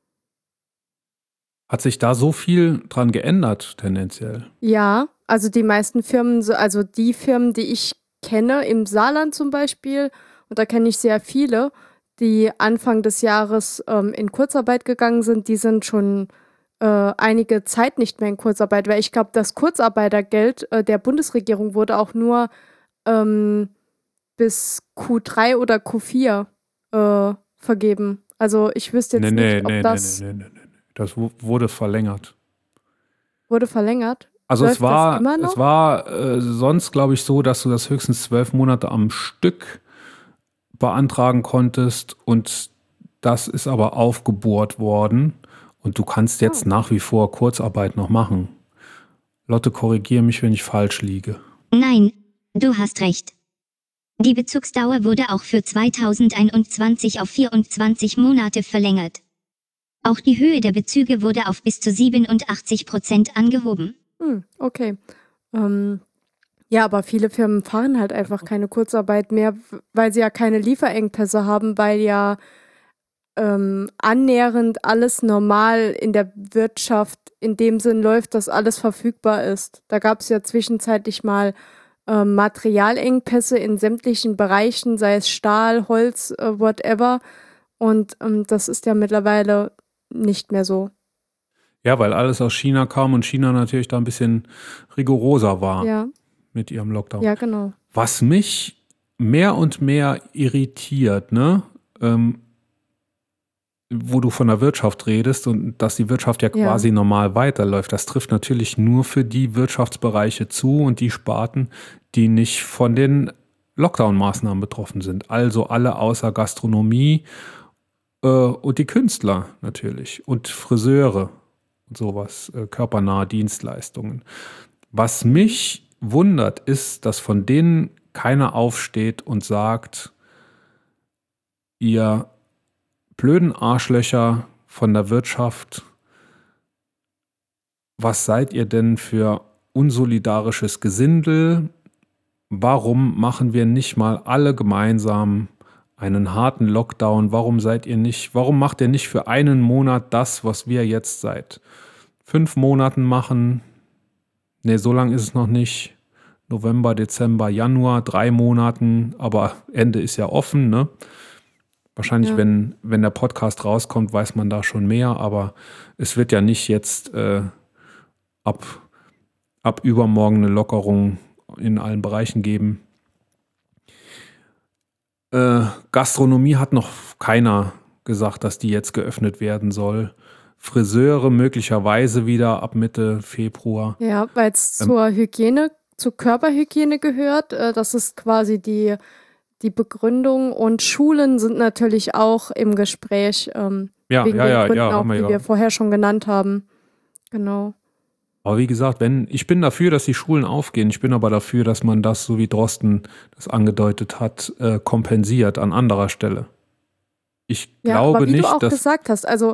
Hat sich da so viel dran geändert, tendenziell? Ja, also die meisten Firmen, also die Firmen, die ich kenne, im Saarland zum Beispiel, und da kenne ich sehr viele, die Anfang des Jahres ähm, in Kurzarbeit gegangen sind, die sind schon äh, einige Zeit nicht mehr in Kurzarbeit, weil ich glaube, das Kurzarbeitergeld äh, der Bundesregierung wurde auch nur ähm, bis Q drei oder Q vier äh, vergeben. Also ich wüsste jetzt nee, nicht, nee, ob nee, das... Nee, nee, nee, nee. Das wurde verlängert. Wurde verlängert? Also Läuft es war, das immer noch? es war äh, sonst, glaube ich, so, dass du das höchstens zwölf Monate am Stück beantragen konntest und das ist aber aufgebohrt worden und du kannst jetzt oh. nach wie vor Kurzarbeit noch machen. Lotte, korrigiere mich, wenn ich falsch liege. Nein, du hast recht. Die Bezugsdauer wurde auch für zweitausendeinundzwanzig auf vierundzwanzig Monate verlängert. Auch die Höhe der Bezüge wurde auf bis zu siebenundachtzig Prozent angehoben. Hm, okay. Ähm, ja, aber viele Firmen fahren halt einfach keine Kurzarbeit mehr, weil sie ja keine Lieferengpässe haben, weil ja ähm, annähernd alles normal in der Wirtschaft in dem Sinn läuft, dass alles verfügbar ist. Da gab es ja zwischenzeitlich mal ähm, Materialengpässe in sämtlichen Bereichen, sei es Stahl, Holz, äh, whatever. Und ähm, das ist ja mittlerweile nicht mehr so. Ja, weil alles aus China kam und China natürlich da ein bisschen rigoroser war ja. mit ihrem Lockdown. Ja, genau. Was mich mehr und mehr irritiert, ne, ähm, wo du von der Wirtschaft redest und dass die Wirtschaft ja quasi ja. normal weiterläuft, das trifft natürlich nur für die Wirtschaftsbereiche zu und die Sparten, die nicht von den Lockdown-Maßnahmen betroffen sind. Also alle außer Gastronomie äh, und die Künstler natürlich und Friseure. Und sowas, äh, körpernahe Dienstleistungen. Was mich wundert, ist, dass von denen keiner aufsteht und sagt, ihr blöden Arschlöcher von der Wirtschaft, was seid ihr denn für unsolidarisches Gesindel? Warum machen wir nicht mal alle gemeinsam einen harten Lockdown? Warum seid ihr nicht, warum macht ihr nicht für einen Monat das, was wir jetzt seit fünf Monaten machen? Ne, so lang ist es noch nicht. November, Dezember, Januar, drei Monaten, aber Ende ist ja offen, ne? Wahrscheinlich, ja. wenn, wenn der Podcast rauskommt, weiß man da schon mehr, aber es wird ja nicht jetzt äh, ab, ab übermorgen eine Lockerung in allen Bereichen geben. Äh, Gastronomie hat noch keiner gesagt, dass die jetzt geöffnet werden soll. Friseure möglicherweise wieder ab Mitte Februar. Ja, weil es Ähm, zur Hygiene, zur Körperhygiene gehört. Äh, das ist quasi die, die Begründung. Und Schulen sind natürlich auch im Gespräch, ähm, ja, wegen ja, den ja, Gründen ja, auch, haben wir die ja. wir vorher schon genannt haben. Genau. Aber wie gesagt, wenn, ich bin dafür, dass die Schulen aufgehen. Ich bin aber dafür, dass man das, so wie Drosten das angedeutet hat, äh, kompensiert an anderer Stelle. Ich Ja, aber glaube wie du nicht, auch dass. gesagt hast, also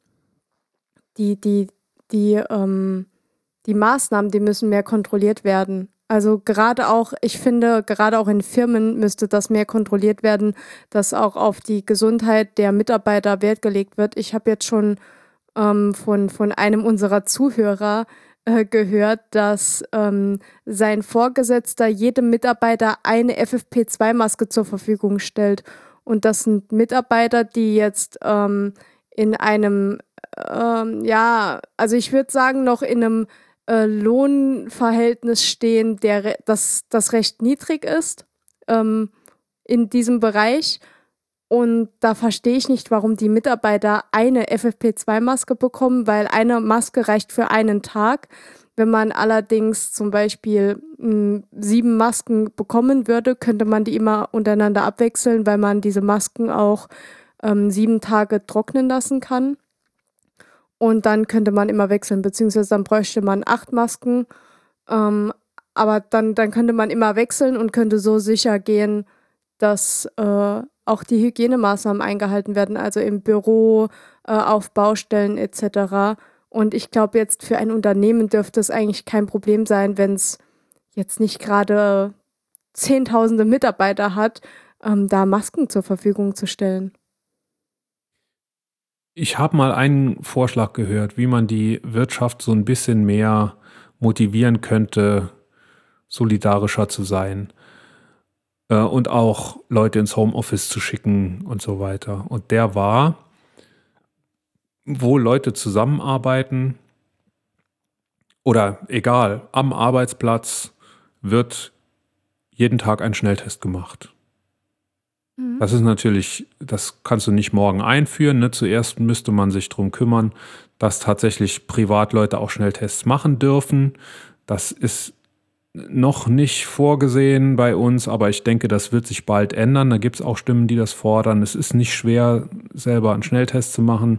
die, die, die, ähm, die Maßnahmen, die müssen mehr kontrolliert werden. Also gerade auch, ich finde, gerade auch in Firmen müsste das mehr kontrolliert werden, dass auch auf die Gesundheit der Mitarbeiter Wert gelegt wird. Ich habe jetzt schon ähm, von, von einem unserer Zuhörer äh, gehört, dass ähm, sein Vorgesetzter jedem Mitarbeiter eine F F P zwei Maske zur Verfügung stellt. Und das sind Mitarbeiter, die jetzt ähm, in einem, ähm, ja, also ich würde sagen, noch in einem äh, Lohnverhältnis stehen, der re- das, das recht niedrig ist ähm, in diesem Bereich. Und da verstehe ich nicht, warum die Mitarbeiter eine F F P zwei Maske bekommen, weil eine Maske reicht für einen Tag. Wenn man allerdings zum Beispiel mh, sieben Masken bekommen würde, könnte man die immer untereinander abwechseln, weil man diese Masken auch ähm, sieben Tage trocknen lassen kann. Und dann könnte man immer wechseln, beziehungsweise dann bräuchte man acht Masken. Ähm, aber dann, dann könnte man immer wechseln und könnte so sicher gehen, dass äh, auch die Hygienemaßnahmen eingehalten werden, also im Büro, äh, auf Baustellen et cetera. Und ich glaube, jetzt für ein Unternehmen dürfte es eigentlich kein Problem sein, wenn es jetzt nicht gerade Zehntausende Mitarbeiter hat, ähm, da Masken zur Verfügung zu stellen. Ich habe mal einen Vorschlag gehört, wie man die Wirtschaft so ein bisschen mehr motivieren könnte, solidarischer zu sein. Äh, und auch Leute ins Homeoffice zu schicken und so weiter. Und der war, wo Leute zusammenarbeiten oder egal, am Arbeitsplatz wird jeden Tag ein Schnelltest gemacht. Mhm. Das ist natürlich, das kannst du nicht morgen einführen. Ne? Zuerst müsste man sich darum kümmern, dass tatsächlich Privatleute auch Schnelltests machen dürfen. Das ist noch nicht vorgesehen bei uns, aber ich denke, das wird sich bald ändern. Da gibt es auch Stimmen, die das fordern. Es ist nicht schwer, selber einen Schnelltest zu machen.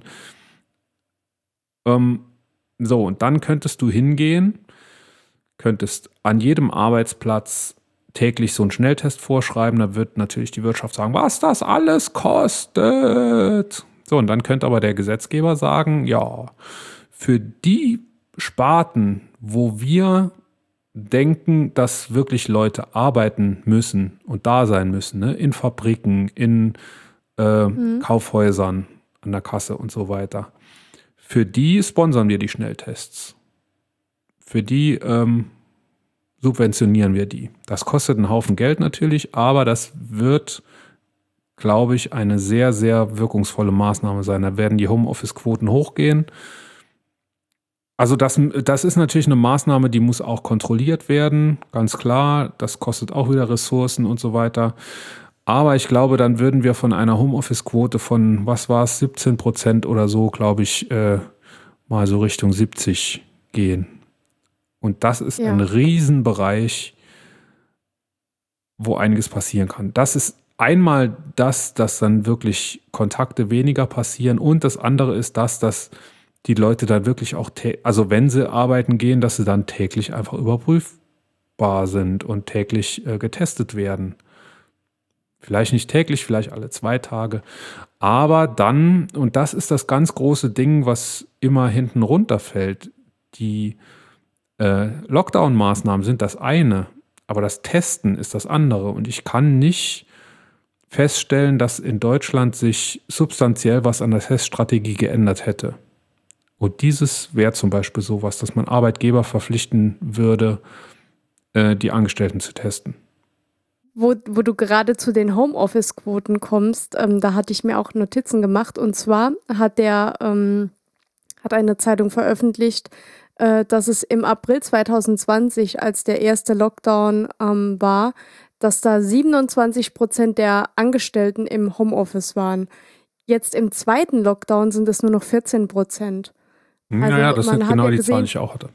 Ähm, so, und dann könntest du hingehen, könntest an jedem Arbeitsplatz täglich so einen Schnelltest vorschreiben. Da wird natürlich die Wirtschaft sagen, was das alles kostet. So, und dann könnte aber der Gesetzgeber sagen, ja, für die Sparten, wo wir denken, dass wirklich Leute arbeiten müssen und da sein müssen, ne? In Fabriken, in äh, Mhm. Kaufhäusern, an der Kasse und so weiter. Für die sponsern wir die Schnelltests. Für die ähm, subventionieren wir die. Das kostet einen Haufen Geld natürlich, aber das wird, glaube ich, eine sehr, sehr wirkungsvolle Maßnahme sein. Da werden die Homeoffice-Quoten hochgehen. Also das, das ist natürlich eine Maßnahme, die muss auch kontrolliert werden, ganz klar. Das kostet auch wieder Ressourcen und so weiter. Aber ich glaube, dann würden wir von einer Homeoffice-Quote von, was war es, siebzehn Prozent oder so, glaube ich, äh, mal so Richtung siebzig gehen. Und das ist Ja. ein Riesenbereich, wo einiges passieren kann. Das ist einmal das, dass dann wirklich Kontakte weniger passieren. Und das andere ist das, dass die Leute dann wirklich auch, tä- also wenn sie arbeiten gehen, dass sie dann täglich einfach überprüfbar sind und täglich äh, getestet werden. Vielleicht nicht täglich, vielleicht alle zwei Tage. Aber dann, und das ist das ganz große Ding, was immer hinten runterfällt, die äh, Lockdown-Maßnahmen sind das eine, aber das Testen ist das andere. Und ich kann nicht feststellen, dass in Deutschland sich substanziell was an der Teststrategie geändert hätte. Und dieses wäre zum Beispiel sowas, dass man Arbeitgeber verpflichten würde, äh, die Angestellten zu testen. Wo, wo du gerade zu den Homeoffice-Quoten kommst, ähm, da hatte ich mir auch Notizen gemacht. Und zwar hat der ähm, hat eine Zeitung veröffentlicht, äh, dass es im April zwanzig zwanzig, als der erste Lockdown ähm, war, dass da siebenundzwanzig Prozent der Angestellten im Homeoffice waren. Jetzt im zweiten Lockdown sind es nur noch vierzehn Prozent. Also naja, das sind genau ja die Zahlen, die ich auch hatte.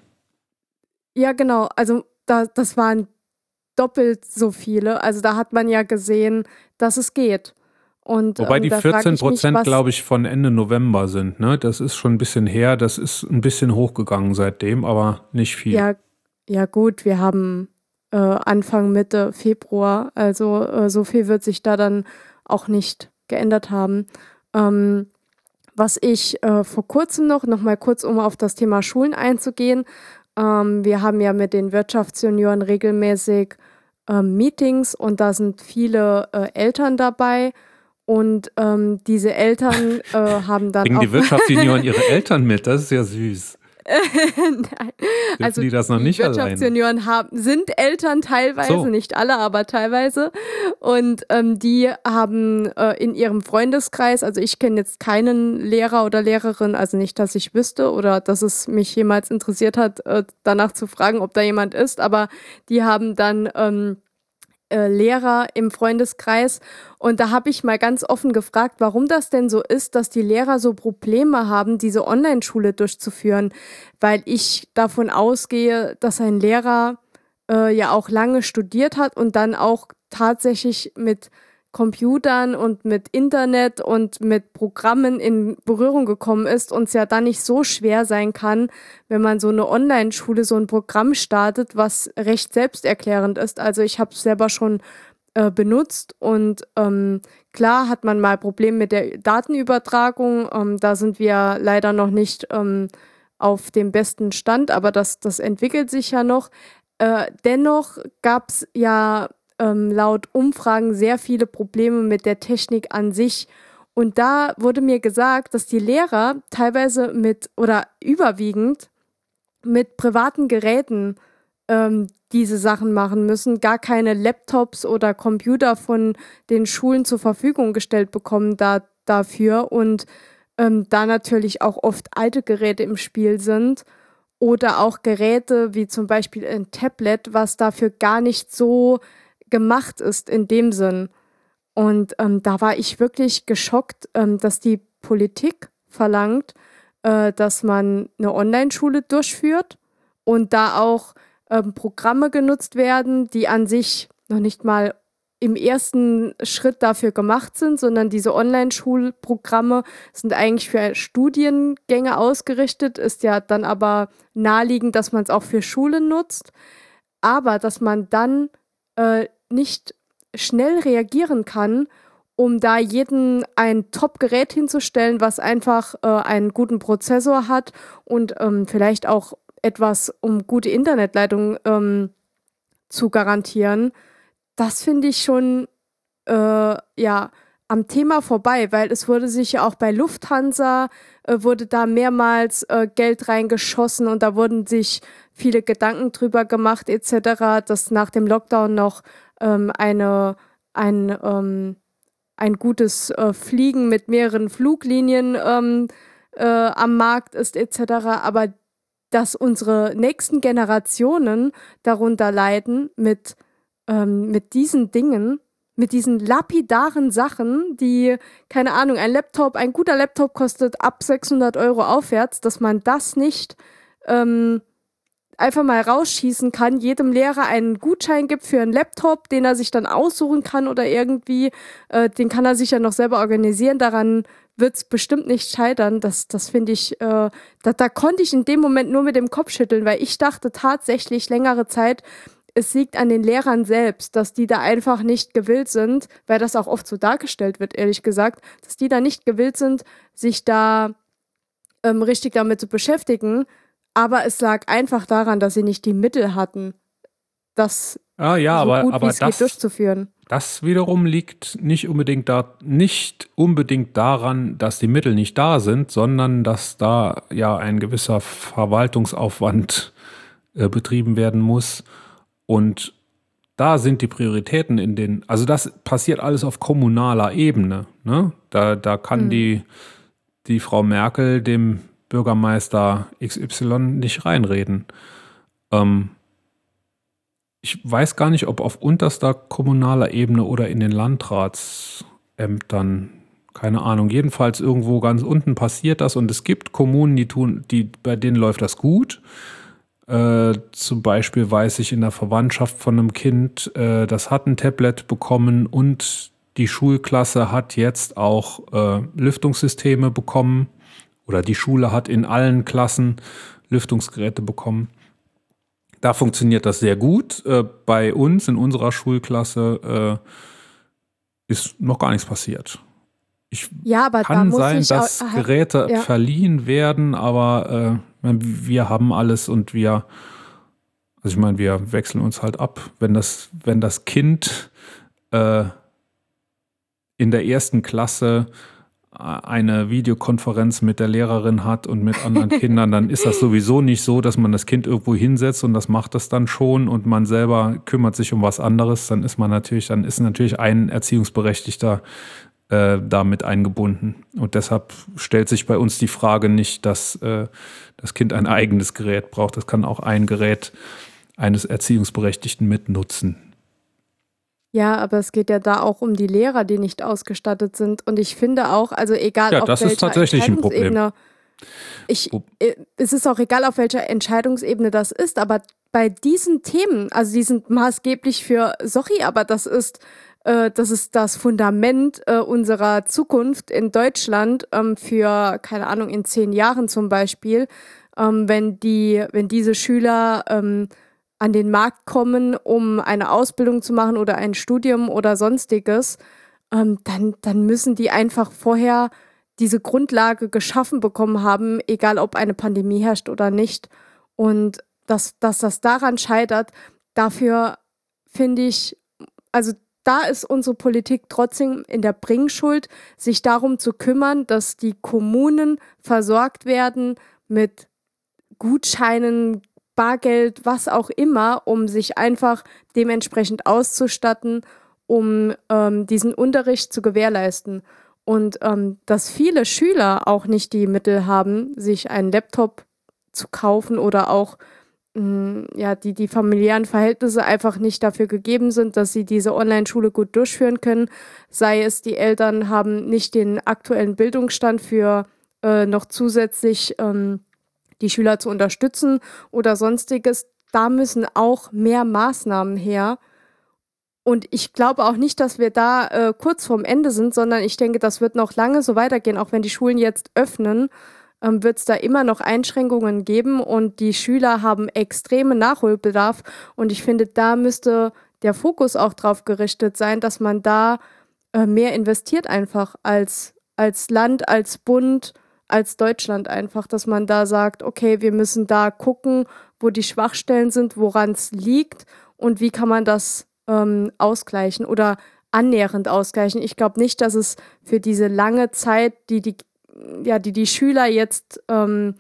Ja, genau. Also da, das waren doppelt so viele. Also da hat man ja gesehen, dass es geht. Und, Wobei ähm, die vierzehn Prozent, glaube ich, von Ende November sind. Ne? Das ist schon ein bisschen her. Das ist ein bisschen hochgegangen seitdem, aber nicht viel. Ja, ja gut, wir haben äh, Anfang, Mitte Februar. Also äh, so viel wird sich da dann auch nicht geändert haben. Ähm, was ich äh, vor kurzem noch, noch mal kurz, um auf das Thema Schulen einzugehen. Ähm, wir haben ja mit den Wirtschaftsjunioren regelmäßig äh, Meetings und da sind viele äh, Eltern dabei. Und ähm, diese Eltern äh, haben dann Bringen auch die Wirtschaftsjunioren ihre Eltern mit? Das ist ja süß. Nein. Dürfen Also die das noch die nicht Wirtschaftsjunioren haben, sind Eltern teilweise, so. Nicht alle, aber teilweise. Und ähm, die haben äh, in ihrem Freundeskreis, also ich kenne jetzt keinen Lehrer oder Lehrerin, also nicht, dass ich wüsste oder dass es mich jemals interessiert hat, äh, danach zu fragen, ob da jemand ist, aber die haben dann ähm, äh, Lehrer im Freundeskreis. Und da habe ich mal ganz offen gefragt, warum das denn so ist, dass die Lehrer so Probleme haben, diese Online-Schule durchzuführen. Weil ich davon ausgehe, dass ein Lehrer äh, ja auch lange studiert hat und dann auch tatsächlich mit Computern und mit Internet und mit Programmen in Berührung gekommen ist und es ja dann nicht so schwer sein kann, wenn man so eine Online-Schule, so ein Programm startet, was recht selbsterklärend ist. Also ich habe es selber schon äh, benutzt und ähm, klar hat man mal Probleme mit der Datenübertragung. Ähm, da sind wir leider noch nicht ähm, auf dem besten Stand, aber das, das entwickelt sich ja noch. Äh, dennoch gab es ja ähm, laut Umfragen sehr viele Probleme mit der Technik an sich. Und da wurde mir gesagt, dass die Lehrer teilweise mit oder überwiegend mit privaten Geräten ähm, diese Sachen machen müssen, gar keine Laptops oder Computer von den Schulen zur Verfügung gestellt bekommen da, dafür und ähm, da natürlich auch oft alte Geräte im Spiel sind oder auch Geräte wie zum Beispiel ein Tablet, was dafür gar nicht so gemacht ist in dem Sinn. Und ähm, da war ich wirklich geschockt, ähm, dass die Politik verlangt, äh, dass man eine Online-Schule durchführt und da auch ähm, Programme genutzt werden, die an sich noch nicht mal im ersten Schritt dafür gemacht sind, sondern diese Online-Schulprogramme sind eigentlich für Studiengänge ausgerichtet, ist ja dann aber naheliegend, dass man es auch für Schulen nutzt, aber dass man dann äh, nicht schnell reagieren kann, um da jeden ein Top-Gerät hinzustellen, was einfach äh, einen guten Prozessor hat und ähm, vielleicht auch etwas, um gute Internetleitung ähm, zu garantieren. Das finde ich schon äh, ja, am Thema vorbei, weil es wurde sich ja auch bei Lufthansa, äh, wurde da mehrmals äh, Geld reingeschossen und da wurden sich viele Gedanken drüber gemacht et cetera, dass nach dem Lockdown noch ähm, eine, ein, ähm, ein gutes äh, Fliegen mit mehreren Fluglinien ähm, äh, am Markt ist et cetera, aber dass unsere nächsten Generationen darunter leiden mit, ähm, mit diesen Dingen, mit diesen lapidaren Sachen, die, keine Ahnung, ein Laptop, ein guter Laptop kostet ab sechshundert Euro aufwärts, dass man das nicht ähm, einfach mal rausschießen kann, jedem Lehrer einen Gutschein gibt für einen Laptop, den er sich dann aussuchen kann oder irgendwie, äh, den kann er sich ja noch selber organisieren, daran wird es bestimmt nicht scheitern. Das, das finde ich, äh, da, da konnte ich in dem Moment nur mit dem Kopf schütteln, weil ich dachte tatsächlich längere Zeit, es liegt an den Lehrern selbst, dass die da einfach nicht gewillt sind, weil das auch oft so dargestellt wird, ehrlich gesagt, dass die da nicht gewillt sind, sich da ähm, richtig damit zu beschäftigen. Aber es lag einfach daran, dass sie nicht die Mittel hatten, das ah, ja, so aber, gut aber wie es das, geht durchzuführen. Das wiederum liegt nicht unbedingt, da, nicht unbedingt daran, dass die Mittel nicht da sind, sondern dass da ja ein gewisser Verwaltungsaufwand äh, betrieben werden muss. Und da sind die Prioritäten in den, also das passiert alles auf kommunaler Ebene. Ne? Da, da kann mhm. die, die Frau Merkel dem Bürgermeister X Y nicht reinreden. Ähm, Ich weiß gar nicht, ob auf unterster kommunaler Ebene oder in den Landratsämtern, keine Ahnung, jedenfalls irgendwo ganz unten passiert das und es gibt Kommunen, die tun, die, bei denen läuft das gut. Äh, zum Beispiel weiß ich in der Verwandtschaft von einem Kind, äh, das hat ein Tablet bekommen und die Schulklasse hat jetzt auch äh, Lüftungssysteme bekommen oder die Schule hat in allen Klassen Lüftungsgeräte bekommen. Da funktioniert das sehr gut. Äh, bei uns in unserer Schulklasse äh, ist noch gar nichts passiert. Ich Ja, aber da kann muss sein, ich dass auch, Geräte ja. verliehen werden, aber äh, wir haben alles und wir, also ich meine, wir wechseln uns halt ab. Wenn das, wenn das Kind äh, in der ersten Klasse eine Videokonferenz mit der Lehrerin hat und mit anderen Kindern, dann ist das sowieso nicht so, dass man das Kind irgendwo hinsetzt und das macht das dann schon und man selber kümmert sich um was anderes. Dann ist man natürlich, dann ist natürlich ein Erziehungsberechtigter äh, damit eingebunden. Und deshalb stellt sich bei uns die Frage nicht, dass äh, das Kind ein eigenes Gerät braucht. Das kann auch ein Gerät eines Erziehungsberechtigten mitnutzen. Ja, aber es geht ja da auch um die Lehrer, die nicht ausgestattet sind. Und ich finde auch, also egal Ja, auf das welcher ist tatsächlich ein Problem. Entscheidungsebene, ich, äh, es ist auch egal, auf welcher Entscheidungsebene das ist, aber bei diesen Themen, also die sind maßgeblich für, sorry, aber das ist, äh, das ist das Fundament äh, unserer Zukunft in Deutschland ähm, für, keine Ahnung, in zehn Jahren zum Beispiel, ähm, wenn die, wenn diese Schüler ähm, an den Markt kommen, um eine Ausbildung zu machen oder ein Studium oder sonstiges, ähm, dann, dann müssen die einfach vorher diese Grundlage geschaffen bekommen haben, egal ob eine Pandemie herrscht oder nicht. Und dass, dass das daran scheitert, dafür finde ich, also da ist unsere Politik trotzdem in der Bringschuld, sich darum zu kümmern, dass die Kommunen versorgt werden mit Gutscheinen, Bargeld, was auch immer, um sich einfach dementsprechend auszustatten, um ähm, diesen Unterricht zu gewährleisten. Und ähm, dass viele Schüler auch nicht die Mittel haben, sich einen Laptop zu kaufen oder auch mh, ja, die, die familiären Verhältnisse einfach nicht dafür gegeben sind, dass sie diese Online-Schule gut durchführen können. Sei es, die Eltern haben nicht den aktuellen Bildungsstand für äh, noch zusätzlich ähm, die Schüler zu unterstützen oder sonstiges, da müssen auch mehr Maßnahmen her. Und ich glaube auch nicht, dass wir da äh, kurz vorm Ende sind, sondern ich denke, das wird noch lange so weitergehen. Auch wenn die Schulen jetzt öffnen, ähm, wird es da immer noch Einschränkungen geben und die Schüler haben extremen Nachholbedarf. Und ich finde, da müsste der Fokus auch drauf gerichtet sein, dass man da äh, mehr investiert einfach als, als Land, als Bund, als Deutschland einfach, dass man da sagt, okay, wir müssen da gucken, wo die Schwachstellen sind, woran es liegt und wie kann man das ähm, ausgleichen oder annähernd ausgleichen. Ich glaube nicht, dass es für diese lange Zeit, die die, ja, die, die Schüler jetzt ähm,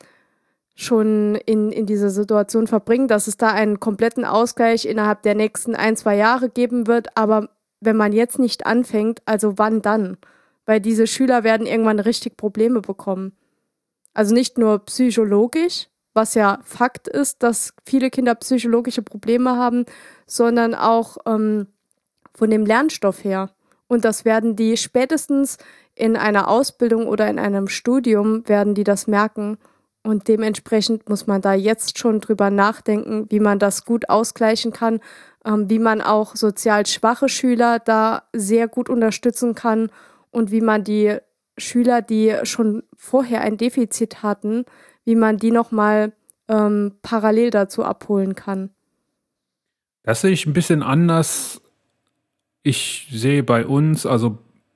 schon in, in dieser Situation verbringen, dass es da einen kompletten Ausgleich innerhalb der nächsten ein, zwei Jahre geben wird. Aber wenn man jetzt nicht anfängt, also wann dann? Weil diese Schüler werden irgendwann richtig Probleme bekommen. Also nicht nur psychologisch, was ja Fakt ist, dass viele Kinder psychologische Probleme haben, sondern auch ähm, von dem Lernstoff her. Und das werden die spätestens in einer Ausbildung oder in einem Studium werden die das merken. Und dementsprechend muss man da jetzt schon drüber nachdenken, wie man das gut ausgleichen kann, ähm, wie man auch sozial schwache Schüler da sehr gut unterstützen kann und wie man die Schüler, die schon vorher ein Defizit hatten, wie man die nochmal ähm, parallel dazu abholen kann. Das sehe ich ein bisschen anders. Ich sehe bei uns, also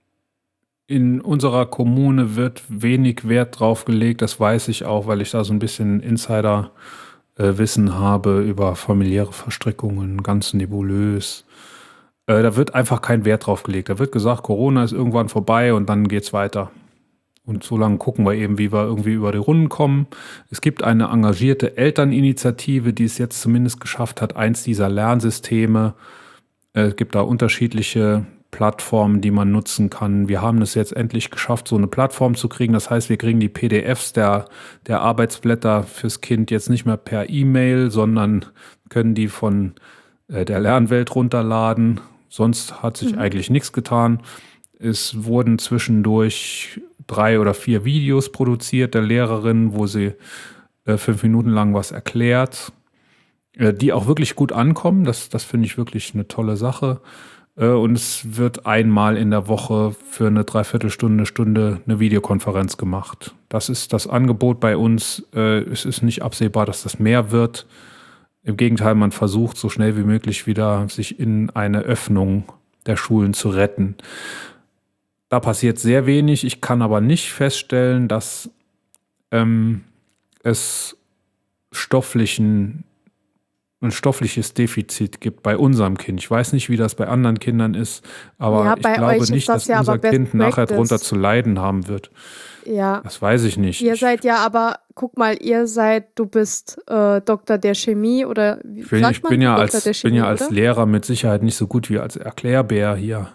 in unserer Kommune wird wenig Wert drauf gelegt. Das weiß ich auch, weil ich da so ein bisschen Insider-Wissen äh, habe über familiäre Verstrickungen, ganz nebulös. Äh, da wird einfach kein Wert drauf gelegt. Da wird gesagt, Corona ist irgendwann vorbei und dann geht's weiter. Und so lange gucken wir eben, wie wir irgendwie über die Runden kommen. Es gibt eine engagierte Elterninitiative, die es jetzt zumindest geschafft hat, eins dieser Lernsysteme. Äh, es gibt da unterschiedliche Plattformen, die man nutzen kann. Wir haben es jetzt endlich geschafft, so eine Plattform zu kriegen. Das heißt, wir kriegen die P D Fs der, der Arbeitsblätter fürs Kind jetzt nicht mehr per E-Mail, sondern können die von äh, der Lernwelt runterladen. Sonst hat sich mhm. eigentlich nichts getan. Es wurden zwischendurch drei oder vier Videos produziert der Lehrerin, wo sie äh, fünf Minuten lang was erklärt, äh, die auch wirklich gut ankommen. Das, das finde ich wirklich eine tolle Sache. Äh, und es wird einmal in der Woche für eine Dreiviertelstunde, eine Stunde eine Videokonferenz gemacht. Das ist das Angebot bei uns. Äh, es ist nicht absehbar, dass das mehr wird. Im Gegenteil, man versucht so schnell wie möglich wieder sich in eine Öffnung der Schulen zu retten. Da passiert sehr wenig. Ich kann aber nicht feststellen, dass ähm, es stofflichen, ein stoffliches Defizit gibt bei unserem Kind. Ich weiß nicht, wie das bei anderen Kindern ist, aber ja, ich glaube nicht, das dass ja unser Kind Practice. nachher drunter zu leiden haben wird. Ja. Das weiß ich nicht. Ihr seid ja aber, guck mal, ihr seid, du bist äh, Doktor der Chemie oder wie ich bin, sagt ich man? bin ja Doktor als, der Chemie, bin ja als oder? Lehrer mit Sicherheit nicht so gut wie als Erklärbär hier.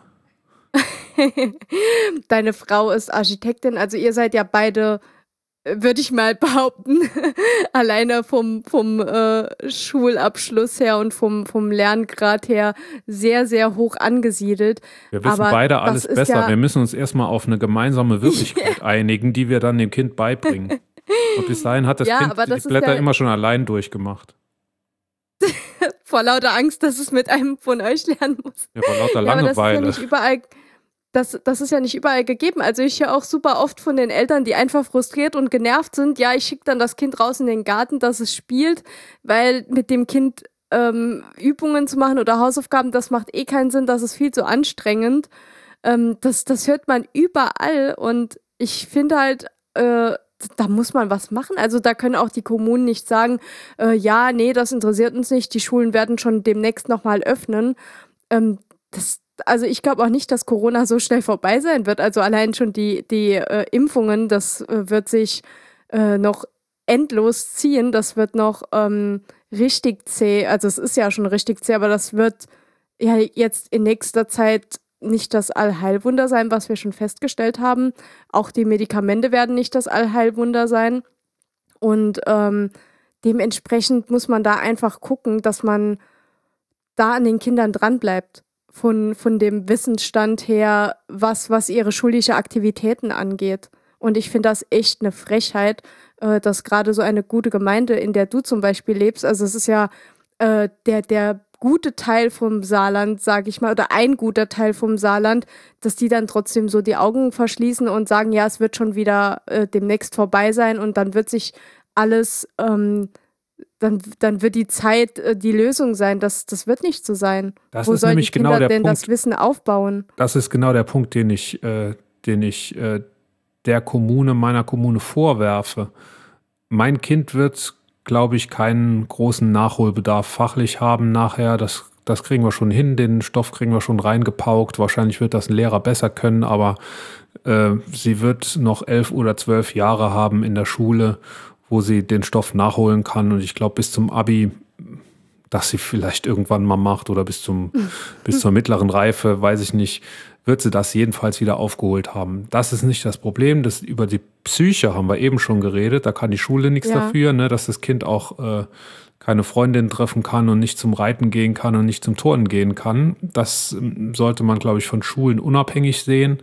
Deine Frau ist Architektin, also ihr seid ja beide, würde ich mal behaupten, alleine vom, vom äh, Schulabschluss her und vom, vom Lerngrad her sehr, sehr hoch angesiedelt. Wir wissen Aber beide alles das ist besser. ja- Wir müssen uns erstmal auf eine gemeinsame Wirklichkeit einigen, die wir dann dem Kind beibringen. Und bis dahin hat das Ja, aber Kind das die ist Blätter ja- immer schon allein durchgemacht. Vor lauter Angst, dass es mit einem von euch lernen muss. Ja, vor lauter Ja, aber das ist ja Langeweile. nicht überall, das, das ist ja nicht überall gegeben. Also ich höre auch super oft von den Eltern, die einfach frustriert und genervt sind. Ja, ich schicke dann das Kind raus in den Garten, dass es spielt, weil mit dem Kind ähm, Übungen zu machen oder Hausaufgaben, das macht eh keinen Sinn, das ist viel zu anstrengend. Ähm, das, das hört man überall und ich finde halt, äh, da muss man was machen. Also da können auch die Kommunen nicht sagen, äh, ja, nee, das interessiert uns nicht, die Schulen werden schon demnächst nochmal öffnen. Ähm, das, also ich glaube auch nicht, dass Corona so schnell vorbei sein wird. Also allein schon die, die äh, Impfungen, das äh, wird sich äh, noch endlos ziehen. Das wird noch ähm, richtig zäh. Also es ist ja schon richtig zäh, aber das wird ja jetzt in nächster Zeit nicht das Allheilwunder sein, was wir schon festgestellt haben. Auch die Medikamente werden nicht das Allheilwunder sein. Und ähm, dementsprechend muss man da einfach gucken, dass man da an den Kindern dranbleibt. Von, von dem Wissensstand her, was, was ihre schulische Aktivitäten angeht. Und ich finde das echt eine Frechheit, äh, dass gerade so eine gute Gemeinde, in der du zum Beispiel lebst, also es ist ja äh, der, der gute Teil vom Saarland, sage ich mal, oder ein guter Teil vom Saarland, dass die dann trotzdem so die Augen verschließen und sagen, ja, es wird schon wieder äh, demnächst vorbei sein und dann wird sich alles, ähm, dann, dann wird die Zeit äh, die Lösung sein. Das, das wird nicht so sein. Das Wo ist sollen nämlich die Kinder genau der denn Punkt. das Wissen aufbauen? Das ist genau der Punkt, den ich, äh, den ich äh, der Kommune, meiner Kommune vorwerfe. Mein Kind wird, glaube ich, keinen großen Nachholbedarf fachlich haben nachher. Das, das kriegen wir schon hin, den Stoff kriegen wir schon reingepaukt. Wahrscheinlich wird das ein Lehrer besser können, aber äh, sie wird noch elf oder zwölf Jahre haben in der Schule, wo sie den Stoff nachholen kann. Und ich glaube, bis zum Abi, das sie vielleicht irgendwann mal macht oder bis zum bis zur mittleren Reife, weiß ich nicht, wird sie das jedenfalls wieder aufgeholt haben. Das ist nicht das Problem. Das, über die Psyche haben wir eben schon geredet. Da kann die Schule nichts Ja. dafür, ne, dass das Kind auch äh, keine Freundin treffen kann und nicht zum Reiten gehen kann und nicht zum Turnen gehen kann. Das ähm, sollte man, glaube ich, von Schulen unabhängig sehen.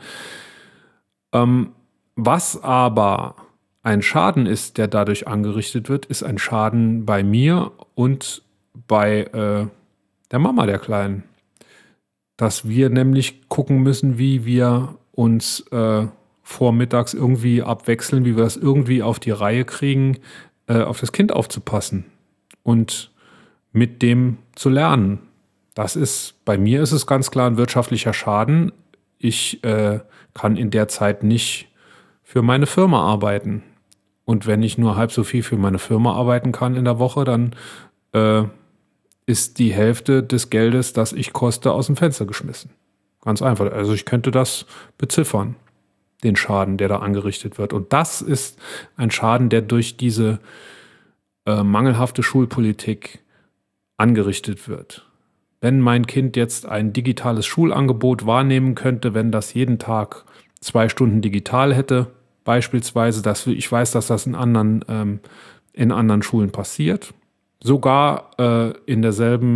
Ähm, was aber ein Schaden ist, der dadurch angerichtet wird, ist ein Schaden bei mir und bei äh, der Mama der Kleinen. Dass wir nämlich gucken müssen, wie wir uns äh, vormittags irgendwie abwechseln, wie wir es irgendwie auf die Reihe kriegen, äh, auf das Kind aufzupassen und mit dem zu lernen. Das ist, bei mir ist es ganz klar ein wirtschaftlicher Schaden. Ich äh, kann in der Zeit nicht für meine Firma arbeiten. Und wenn ich nur halb so viel für meine Firma arbeiten kann in der Woche, dann äh, ist die Hälfte des Geldes, das ich koste, aus dem Fenster geschmissen. Ganz einfach. Also ich könnte das beziffern, den Schaden, der da angerichtet wird. Und das ist ein Schaden, der durch diese äh, mangelhafte Schulpolitik angerichtet wird. Wenn mein Kind jetzt ein digitales Schulangebot wahrnehmen könnte, wenn das jeden Tag zwei Stunden digital hätte, beispielsweise, dass ich weiß, dass das in anderen, ähm, in anderen Schulen passiert, sogar äh, in derselben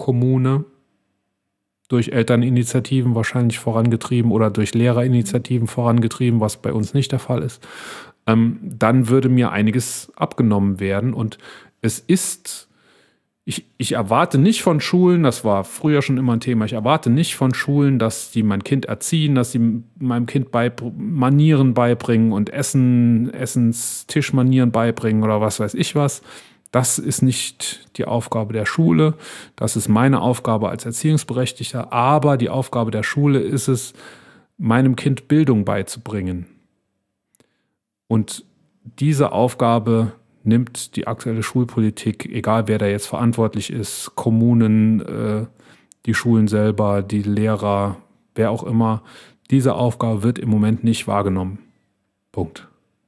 Kommune durch Elterninitiativen wahrscheinlich vorangetrieben oder durch Lehrerinitiativen vorangetrieben, was bei uns nicht der Fall ist, ähm, dann würde mir einiges abgenommen werden. Und es ist, ich, ich erwarte nicht von Schulen, das war früher schon immer ein Thema, ich erwarte nicht von Schulen, dass die mein Kind erziehen, dass sie meinem Kind beibr- Manieren beibringen und Essen, Essenstischmanieren beibringen oder was weiß ich was. Das ist nicht die Aufgabe der Schule, das ist meine Aufgabe als Erziehungsberechtigter, aber die Aufgabe der Schule ist es, meinem Kind Bildung beizubringen. Und diese Aufgabe nimmt die aktuelle Schulpolitik, egal wer da jetzt verantwortlich ist, Kommunen, äh, die Schulen selber, die Lehrer, wer auch immer, diese Aufgabe wird im Moment nicht wahrgenommen. Punkt.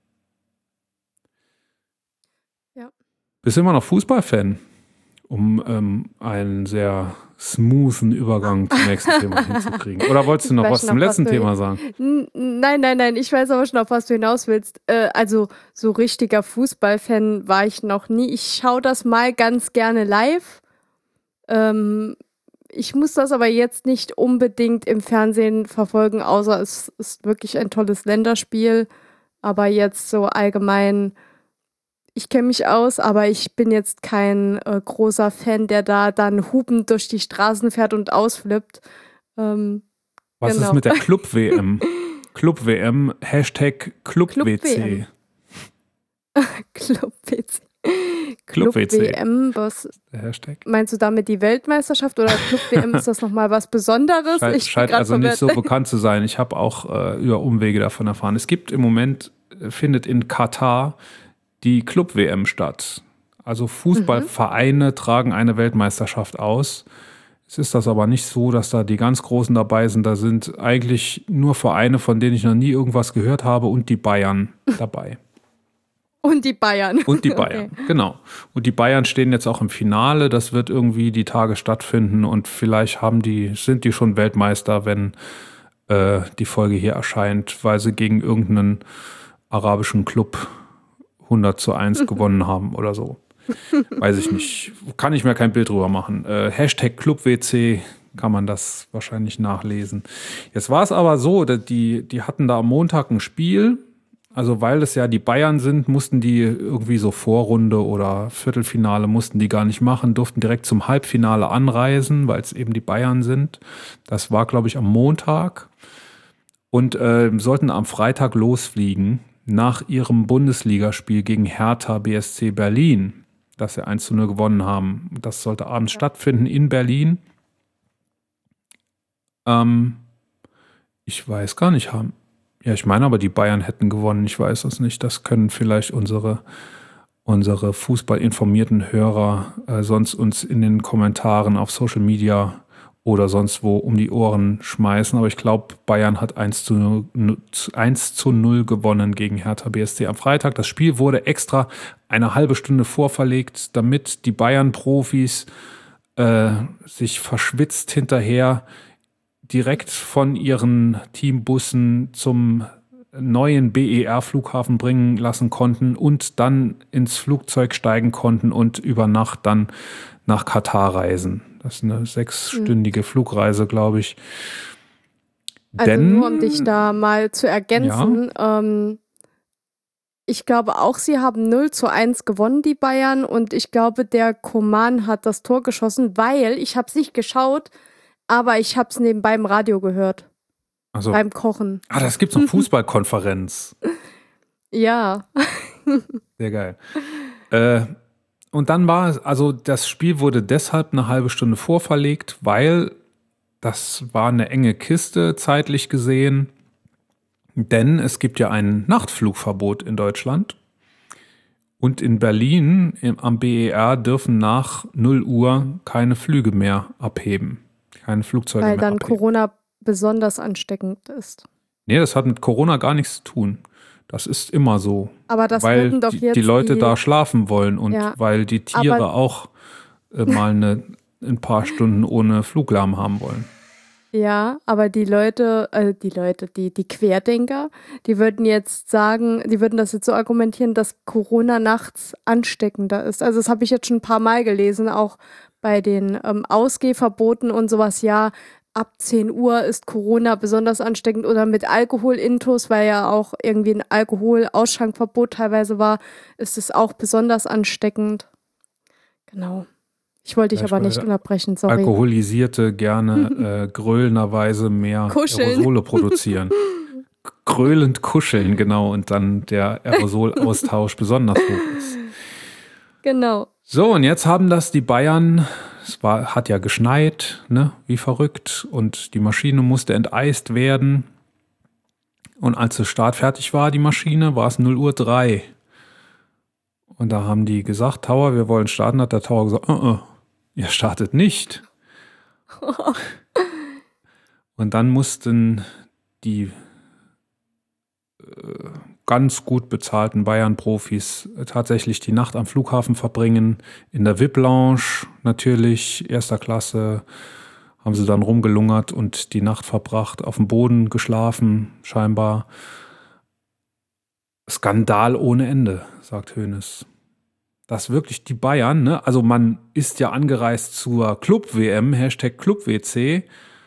Bist du immer noch Fußballfan, um ähm, einen sehr smoothen Übergang zum nächsten Thema hinzukriegen? Oder wolltest du noch was zum letzten Thema sagen? Nein, nein, nein, ich weiß aber schon, auf was du hinaus willst. Äh, also so richtiger Fußballfan war ich noch nie. Ich schaue das mal ganz gerne live. Ähm, ich muss das aber jetzt nicht unbedingt im Fernsehen verfolgen, außer es ist wirklich ein tolles Länderspiel. Aber jetzt so allgemein... Ich kenne mich aus, aber ich bin jetzt kein äh, großer Fan, der da dann hupend durch die Straßen fährt und ausflippt. Ähm, Was genau. ist mit der Club-W M? Club-W M, Hashtag Club-W C. Club-W C. Club-W C. Club-W M, was der Hashtag. Meinst du damit die Weltmeisterschaft oder Club-W M, ist das nochmal was Besonderes? Scheint, ich scheint also nicht so bekannt zu sein. Ich habe auch äh, über Umwege davon erfahren. Es gibt im Moment, äh, findet in Katar die Club-W M statt. Also Fußballvereine mhm. tragen eine Weltmeisterschaft aus. Es ist das aber nicht so, dass da die ganz Großen dabei sind. Da sind eigentlich nur Vereine, von denen ich noch nie irgendwas gehört habe, und die Bayern dabei. Und die Bayern. Und die Bayern, okay. Genau. Und die Bayern stehen jetzt auch im Finale. Das wird irgendwie die Tage stattfinden und vielleicht haben die, sind die schon Weltmeister, wenn äh, die Folge hier erscheint, weil sie gegen irgendeinen arabischen Club hundert zu eins gewonnen haben oder so. Weiß ich nicht. Kann ich mir kein Bild drüber machen. Äh, Hashtag Club-W C kann man das wahrscheinlich nachlesen. Jetzt war es aber so, dass die, die hatten da am Montag ein Spiel. Also weil es ja die Bayern sind, mussten die irgendwie so Vorrunde oder Viertelfinale mussten die gar nicht machen, durften direkt zum Halbfinale anreisen, weil es eben die Bayern sind. Das war, glaube ich, am Montag. Und äh, sollten am Freitag losfliegen nach ihrem Bundesligaspiel gegen Hertha B S C Berlin, das sie eins zu null gewonnen haben. Das sollte abends ja. stattfinden in Berlin. Ähm, ich weiß gar nicht, haben. Ja, ich meine aber, die Bayern hätten gewonnen. Ich weiß es nicht. Das können vielleicht unsere, unsere fußballinformierten Hörer äh, sonst uns in den Kommentaren auf Social Media oder sonst wo um die Ohren schmeißen. Aber ich glaube, Bayern hat eins zu null gewonnen gegen Hertha B S C am Freitag. Das Spiel wurde extra eine halbe Stunde vorverlegt, damit die Bayern-Profis äh, sich verschwitzt hinterher direkt von ihren Teambussen zum neuen B E R-Flughafen bringen lassen konnten und dann ins Flugzeug steigen konnten und über Nacht dann nach Katar reisen. Das ist eine sechsstündige mhm. Flugreise, glaube ich. Also Denn, nur um dich da mal zu ergänzen, ja. ähm, ich glaube auch, sie haben null zu eins gewonnen, die Bayern, und ich glaube, der Coman hat das Tor geschossen, weil, ich habe es nicht geschaut, aber ich habe es nebenbei im Radio gehört. Also, beim Kochen. Ah, das gibt's noch Fußballkonferenz. Ja. Sehr geil. Äh, und dann war es, also das Spiel wurde deshalb eine halbe Stunde vorverlegt, weil das war eine enge Kiste zeitlich gesehen. Denn es gibt ja ein Nachtflugverbot in Deutschland. Und in Berlin im, am B E R dürfen nach null Uhr keine Flüge mehr abheben. Keine Flugzeuge Weil mehr dann abheben. Corona besonders ansteckend ist. Nee, das hat mit Corona gar nichts zu tun. Das ist immer so. Aber das weil würden doch die, jetzt die Leute die, da schlafen wollen und ja, weil die Tiere aber, auch äh, mal eine, ein paar Stunden ohne Fluglärm haben wollen. Ja, aber die Leute, äh, die Leute, die, die Querdenker, die würden jetzt sagen, die würden das jetzt so argumentieren, dass Corona nachts ansteckender ist. Also das habe ich jetzt schon ein paar Mal gelesen, auch bei den ähm, Ausgehverboten und sowas, ja, ab zehn Uhr ist Corona besonders ansteckend oder mit Alkoholintus, weil ja auch irgendwie ein Alkoholausschenkverbot teilweise war, ist es auch besonders ansteckend. Genau. Ich wollte dich Vielleicht, aber weil nicht unterbrechen, sorry. Alkoholisierte gerne äh, grölenderweise mehr Kuscheln. Aerosole produzieren. Gröhlend kuscheln, genau, und dann der Aerosolaustausch besonders hoch ist. Genau. So, und jetzt haben das die Bayern, es war, hat ja geschneit, ne, wie verrückt, und die Maschine musste enteist werden. Und als der Start fertig war, die Maschine, war es null Uhr drei. Und da haben die gesagt, Tower, wir wollen starten, hat der Tower gesagt, uh -uh, ihr startet nicht. Und dann mussten die äh, ganz gut bezahlten Bayern-Profis tatsächlich die Nacht am Flughafen verbringen. In der V I P-Lounge natürlich, erster Klasse, haben sie dann rumgelungert und die Nacht verbracht, auf dem Boden geschlafen, scheinbar. Skandal ohne Ende, sagt Hoeneß. Dass wirklich die Bayern, ne, also man ist ja angereist zur Club-W M, Hashtag Club-W C,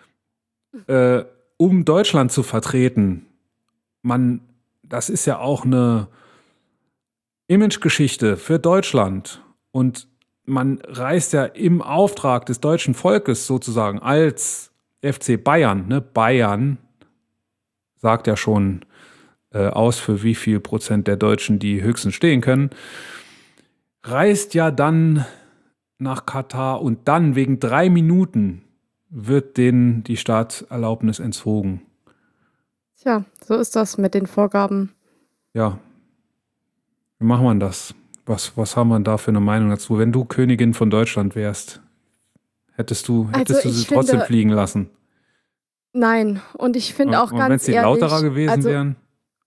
äh, um Deutschland zu vertreten. Man, das ist ja auch eine Imagegeschichte für Deutschland. Und man reist ja im Auftrag des deutschen Volkes sozusagen als F C Bayern, ne, Bayern sagt ja schon äh, aus, für wie viel Prozent der Deutschen die höchstens stehen können, reist ja dann nach Katar und dann wegen drei Minuten wird denen die Starterlaubnis entzogen. Tja, so ist das mit den Vorgaben. Ja, wie macht man das? Was, was haben wir da für eine Meinung dazu? Wenn du Königin von Deutschland wärst, hättest du, hättest Also du sie ich trotzdem finde- fliegen lassen? Nein, und ich finde auch und ganz wenn es die ehrlich, Lauterer gewesen also wären?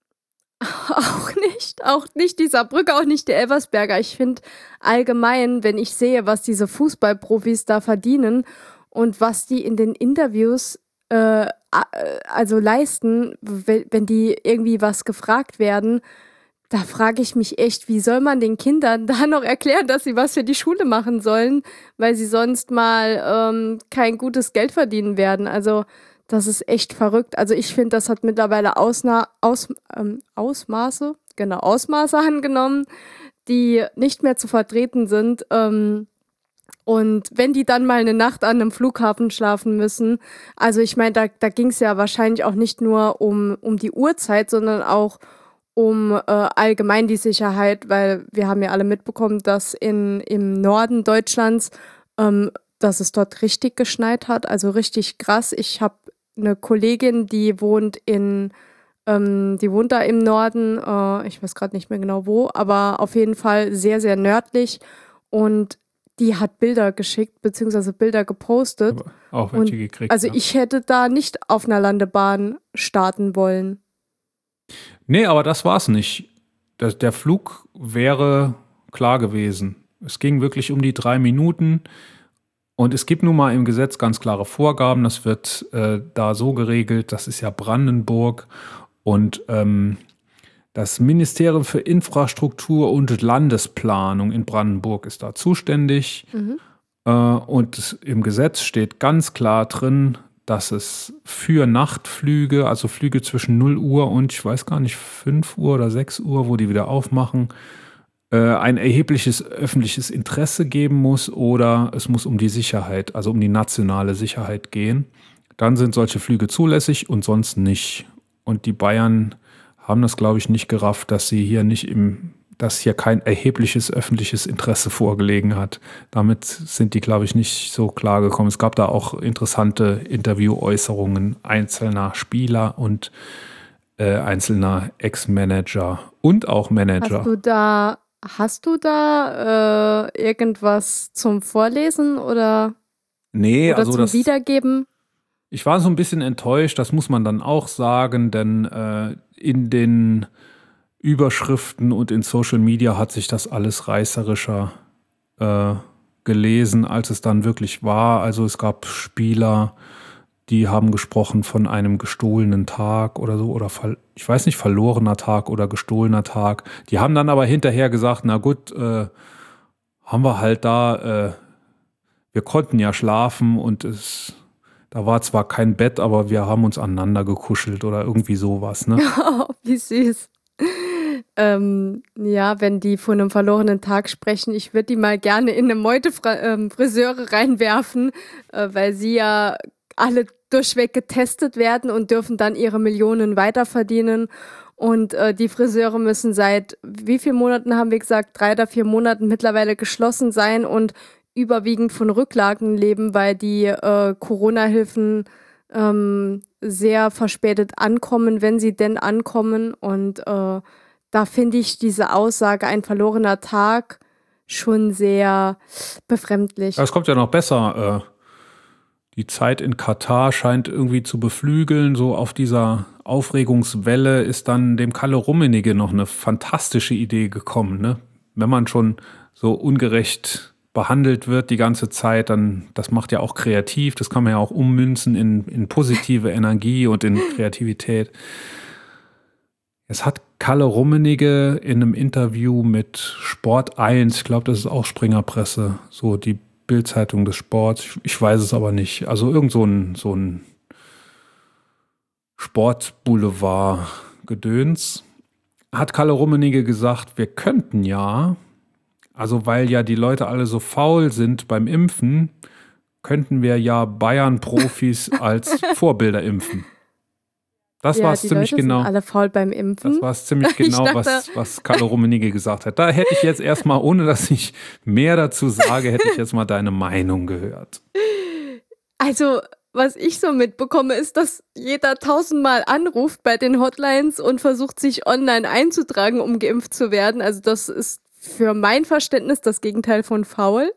auch nicht, auch nicht die Saarbrücker, auch nicht die Elversberger. Ich finde allgemein, wenn ich sehe, was diese Fußballprofis da verdienen und was die in den Interviews äh, also leisten, wenn die irgendwie was gefragt werden, da frage ich mich echt, wie soll man den Kindern da noch erklären, dass sie was für die Schule machen sollen, weil sie sonst mal ähm, kein gutes Geld verdienen werden. Also das ist echt verrückt. Also ich finde, das hat mittlerweile Ausna- Aus, ähm, Ausmaße, genau, Ausmaße angenommen, die nicht mehr zu vertreten sind. Ähm, und wenn die dann mal eine Nacht an einem Flughafen schlafen müssen, also ich meine, da, da ging es ja wahrscheinlich auch nicht nur um, um die Uhrzeit, sondern auch um äh, allgemein die Sicherheit, weil wir haben ja alle mitbekommen, dass in, im Norden Deutschlands, ähm, dass es dort richtig geschneit hat, also richtig krass. Ich habe eine Kollegin, die wohnt in, ähm, die wohnt da im Norden, äh, ich weiß gerade nicht mehr genau wo, aber auf jeden Fall sehr, sehr nördlich und die hat Bilder geschickt, beziehungsweise Bilder gepostet. Aber auch welche Und, gekriegt. also ja. ich hätte da nicht auf einer Landebahn starten wollen. Nee, aber das war's nicht. Der, der Flug wäre klar gewesen. Es ging wirklich um die drei Minuten. Und es gibt nun mal im Gesetz ganz klare Vorgaben. Das wird äh, da so geregelt. Das ist ja Brandenburg. Und ähm, das Ministerium für Infrastruktur und Landesplanung in Brandenburg ist da zuständig. Mhm. Äh, und im Gesetz steht ganz klar drin, dass es für Nachtflüge, also Flüge zwischen null Uhr und ich weiß gar nicht, fünf Uhr oder sechs Uhr, wo die wieder aufmachen, äh, ein erhebliches öffentliches Interesse geben muss oder es muss um die Sicherheit, also um die nationale Sicherheit gehen. Dann sind solche Flüge zulässig und sonst nicht. Und die Bayern haben das, glaube ich, nicht gerafft, dass sie hier nicht im dass hier kein erhebliches öffentliches Interesse vorgelegen hat. Damit sind die, glaube ich, nicht so klar gekommen. Es gab da auch interessante Interviewäußerungen einzelner Spieler und äh, einzelner Ex-Manager und auch Manager. Hast du da, hast du da äh, irgendwas zum Vorlesen oder, nee, oder also zum das, Wiedergeben? ich war so ein bisschen enttäuscht, das muss man dann auch sagen, denn äh, in den Überschriften und in Social Media hat sich das alles reißerischer äh, gelesen, als es dann wirklich war. Also es gab Spieler, die haben gesprochen von einem gestohlenen Tag oder so, oder ver- ich weiß nicht, verlorener Tag oder gestohlener Tag. Die haben dann aber hinterher gesagt, na gut, äh, haben wir halt da äh, wir konnten ja schlafen und es, da war zwar kein Bett, aber wir haben uns aneinander gekuschelt oder irgendwie sowas, ne? Oh, wie süß. Ähm, ja, wenn die von einem verlorenen Tag sprechen, ich würde die mal gerne in eine Meute ähm, Friseure reinwerfen, äh, weil sie ja alle durchweg getestet werden und dürfen dann ihre Millionen weiterverdienen. Und äh, die Friseure müssen seit wie vielen Monaten, haben wir gesagt, drei oder vier Monaten mittlerweile geschlossen sein und überwiegend von Rücklagen leben, weil die äh, Corona-Hilfen ähm, sehr verspätet ankommen, wenn sie denn ankommen. Und äh, da finde ich diese Aussage, ein verlorener Tag, schon sehr befremdlich. Es kommt ja noch besser. Äh, die Zeit in Katar scheint irgendwie zu beflügeln. So auf dieser Aufregungswelle ist dann dem Kalle Rummenigge noch eine fantastische Idee gekommen, ne? Wenn man schon so ungerecht behandelt wird die ganze Zeit, dann das macht ja auch kreativ, das kann man ja auch ummünzen in, in positive Energie und in Kreativität. Es hat Kalle Rummenigge in einem Interview mit Sport eins, ich glaube, das ist auch Springerpresse, so die Bild-Zeitung des Sports, ich, ich weiß es aber nicht, also irgend so ein, so ein Sportboulevard-Gedöns, hat Kalle Rummenigge gesagt, wir könnten ja, also weil ja die Leute alle so faul sind beim Impfen, könnten wir ja Bayern-Profis als Vorbilder impfen. Das ja, war es die ziemlich Leute genau. sind alle faul beim Impfen. Das war es ziemlich genau, dachte, was, was Kalle Rummenigge gesagt hat. Da hätte ich jetzt erstmal, ohne dass ich mehr dazu sage, hätte ich jetzt mal deine Meinung gehört. Also, was ich so mitbekomme, ist, dass jeder tausendmal anruft bei den Hotlines und versucht, sich online einzutragen, um geimpft zu werden. Also das ist für mein Verständnis das Gegenteil von faul.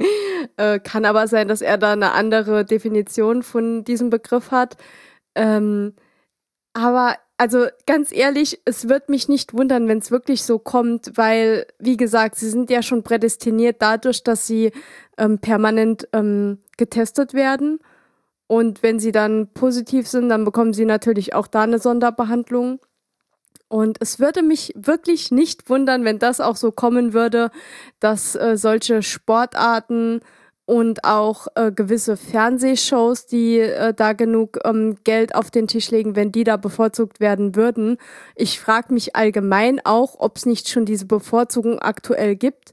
äh, kann aber sein, dass er da eine andere Definition von diesem Begriff hat. Ähm, aber also ganz ehrlich, es wird mich nicht wundern, wenn es wirklich so kommt, weil, wie gesagt, sie sind ja schon prädestiniert dadurch, dass sie ähm, permanent ähm, getestet werden. Und wenn sie dann positiv sind, dann bekommen sie natürlich auch da eine Sonderbehandlung. Und es würde mich wirklich nicht wundern, wenn das auch so kommen würde, dass äh, solche Sportarten und auch äh, gewisse Fernsehshows, die äh, da genug ähm, Geld auf den Tisch legen, wenn die da bevorzugt werden würden. Ich frage mich allgemein auch, ob es nicht schon diese Bevorzugung aktuell gibt,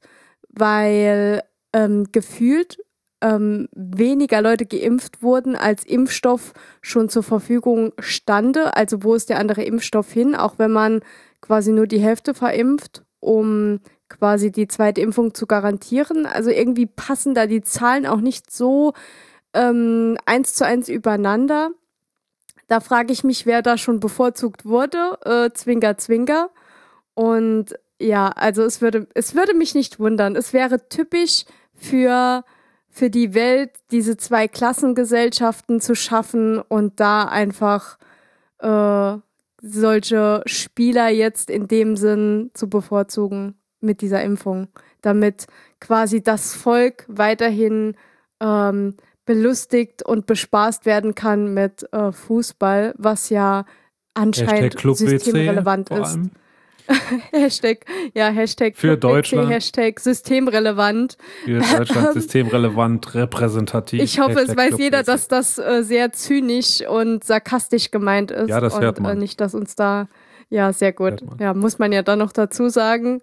weil ähm, gefühlt ähm, weniger Leute geimpft wurden, als Impfstoff schon zur Verfügung stande. Also wo ist der andere Impfstoff hin, auch wenn man quasi nur die Hälfte verimpft, um quasi die zweite Impfung zu garantieren. Also irgendwie passen da die Zahlen auch nicht so ähm, eins zu eins übereinander. Da frage ich mich, wer da schon bevorzugt wurde. Äh, Zwinker, Zwinker. Und ja, also es würde, es würde mich nicht wundern. Es wäre typisch für, für die Welt, diese zwei Klassengesellschaften zu schaffen und da einfach äh, solche Spieler jetzt in dem Sinn zu bevorzugen mit dieser Impfung, damit quasi das Volk weiterhin ähm, belustigt und bespaßt werden kann mit äh, Fußball, was ja anscheinend systemrelevant ist. Hashtag, ja, Hashtag für Deutschland. Hashtag systemrelevant. Für Deutschland systemrelevant, repräsentativ. Ich hoffe, Hashtag es weiß Club jeder, W C. dass das äh, sehr zynisch und sarkastisch gemeint ist. Ja, das hört und man. Äh, nicht, dass uns da, ja, sehr gut. Hört man. Ja, muss man ja dann noch dazu sagen.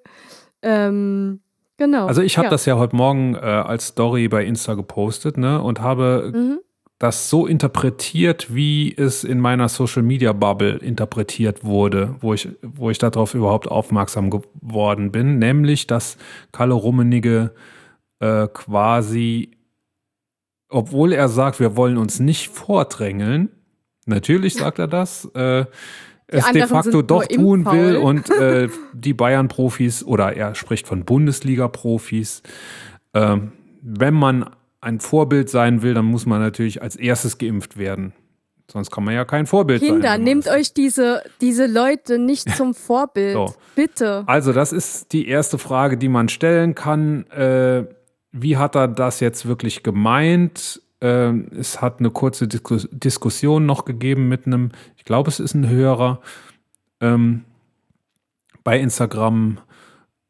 Ähm, genau. Also ich habe ja. das ja heute Morgen äh, als Story bei Insta gepostet, ne, und habe Mhm. das so interpretiert, wie es in meiner Social-Media-Bubble interpretiert wurde, wo ich, wo ich darauf überhaupt aufmerksam geworden bin, nämlich, dass Kalle Rummenigge äh, quasi, obwohl er sagt, wir wollen uns nicht vordrängeln, natürlich sagt er das, äh, es de anderen facto sind doch nur tun impffaul. will und äh, die Bayern-Profis, oder er spricht von Bundesliga-Profis, äh, wenn man ein Vorbild sein will, dann muss man natürlich als erstes geimpft werden. Sonst kann man ja kein Vorbild sein. Kinder, wenn man nehmt das- euch diese, diese Leute nicht zum Vorbild. So. Bitte. Also das ist die erste Frage, die man stellen kann. Äh, wie hat er das jetzt wirklich gemeint? Äh, es hat eine kurze Diskus- Diskussion noch gegeben mit einem, ich glaube, es ist ein Hörer, ähm, bei Instagram,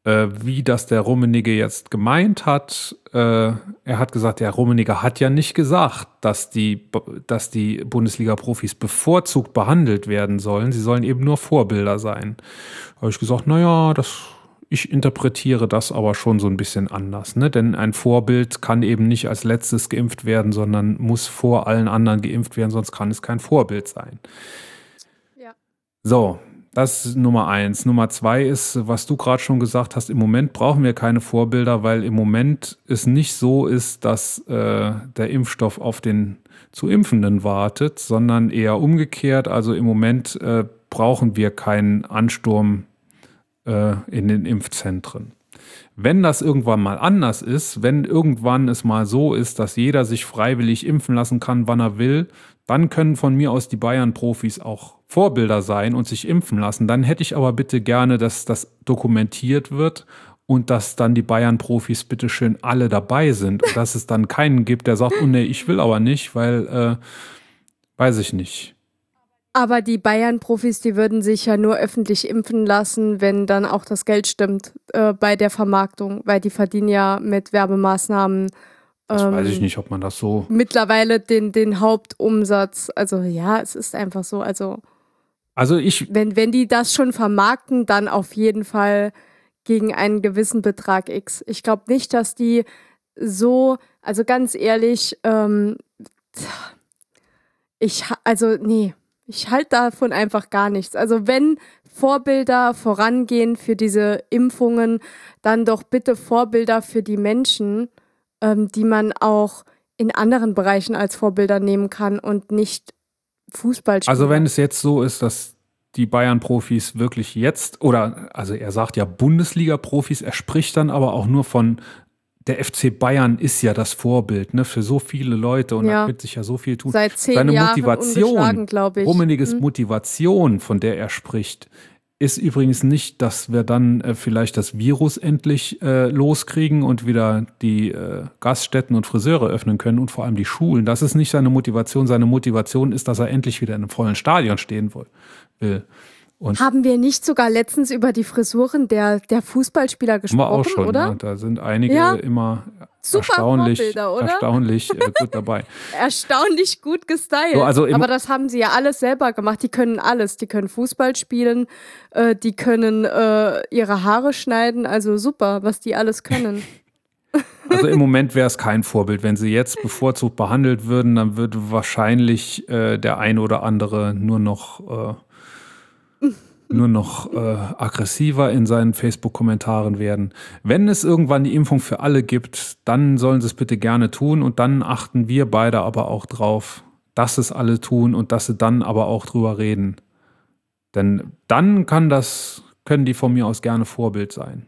äh, wie das der Rummenigge jetzt gemeint hat. Äh, er hat gesagt, der Rummenigge hat ja nicht gesagt, dass die, dass die Bundesliga-Profis bevorzugt behandelt werden sollen. Sie sollen eben nur Vorbilder sein. Da habe ich gesagt, naja, das, ich interpretiere das aber schon so ein bisschen anders. Ne? Denn ein Vorbild kann eben nicht als letztes geimpft werden, sondern muss vor allen anderen geimpft werden, sonst kann es kein Vorbild sein. Ja. So. Das ist Nummer eins. Nummer zwei ist, was du gerade schon gesagt hast, im Moment brauchen wir keine Vorbilder, weil im Moment es nicht so ist, dass äh, der Impfstoff auf den zu Impfenden wartet, sondern eher umgekehrt. Also im Moment äh, brauchen wir keinen Ansturm äh, in den Impfzentren. Wenn das irgendwann mal anders ist, wenn irgendwann es mal so ist, dass jeder sich freiwillig impfen lassen kann, wann er will, dann können von mir aus die Bayern-Profis auch Vorbilder sein und sich impfen lassen. Dann hätte ich aber bitte gerne, dass das dokumentiert wird und dass dann die Bayern-Profis bitte schön alle dabei sind und dass es dann keinen gibt, der sagt, oh nee, ich will aber nicht, weil, äh, weiß ich nicht. Aber die Bayern-Profis, die würden sich ja nur öffentlich impfen lassen, wenn dann auch das Geld stimmt äh, bei der Vermarktung, weil die verdienen ja mit Werbemaßnahmen Das ähm, weiß ich nicht, ob man das so... mittlerweile den, den Hauptumsatz. Also ja, es ist einfach so. Also, also ich, wenn, wenn die das schon vermarkten, dann auf jeden Fall gegen einen gewissen Betrag X. Ich glaube nicht, dass die so, also ganz ehrlich, ähm, ich, also nee. Ich halte davon einfach gar nichts. Also wenn Vorbilder vorangehen für diese Impfungen, dann doch bitte Vorbilder für die Menschen, ähm, die man auch in anderen Bereichen als Vorbilder nehmen kann und nicht Fußballspieler. Also wenn es jetzt so ist, dass die Bayern-Profis wirklich jetzt, oder also er sagt ja Bundesliga-Profis, er spricht dann aber auch nur von der F C Bayern ist ja das Vorbild, ne, für so viele Leute und Ja. da wird sich ja so viel tun. Seit zehn Seine Jahren Motivation, ungeschlagen, glaube ich. Rummenigges Hm. Motivation, von der er spricht, ist übrigens nicht, dass wir dann äh, vielleicht das Virus endlich äh, loskriegen und wieder die äh, Gaststätten und Friseure öffnen können und vor allem die Schulen. Das ist nicht seine Motivation. Seine Motivation ist, dass er endlich wieder in einem vollen Stadion stehen will. Und Haben wir nicht sogar letztens über die Frisuren der, der Fußballspieler gesprochen, wir auch schon, oder? ne? Da sind einige Ja. immer Super erstaunlich, Vorbilder, oder? erstaunlich äh, gut dabei. Erstaunlich gut gestylt. So, also im- aber das haben sie ja alles selber gemacht. Die können alles. Die können Fußball spielen, äh, die können äh, ihre Haare schneiden. Also super, was die alles können. Also im Moment wäre es kein Vorbild. Wenn sie jetzt bevorzugt behandelt würden, dann würde wahrscheinlich äh, der ein oder andere nur noch äh, nur noch äh, aggressiver in seinen Facebook-Kommentaren werden. Wenn es irgendwann die Impfung für alle gibt, dann sollen sie es bitte gerne tun und dann achten wir beide aber auch drauf, dass es alle tun und dass sie dann aber auch drüber reden. Denn dann kann das, können die von mir aus gerne Vorbild sein.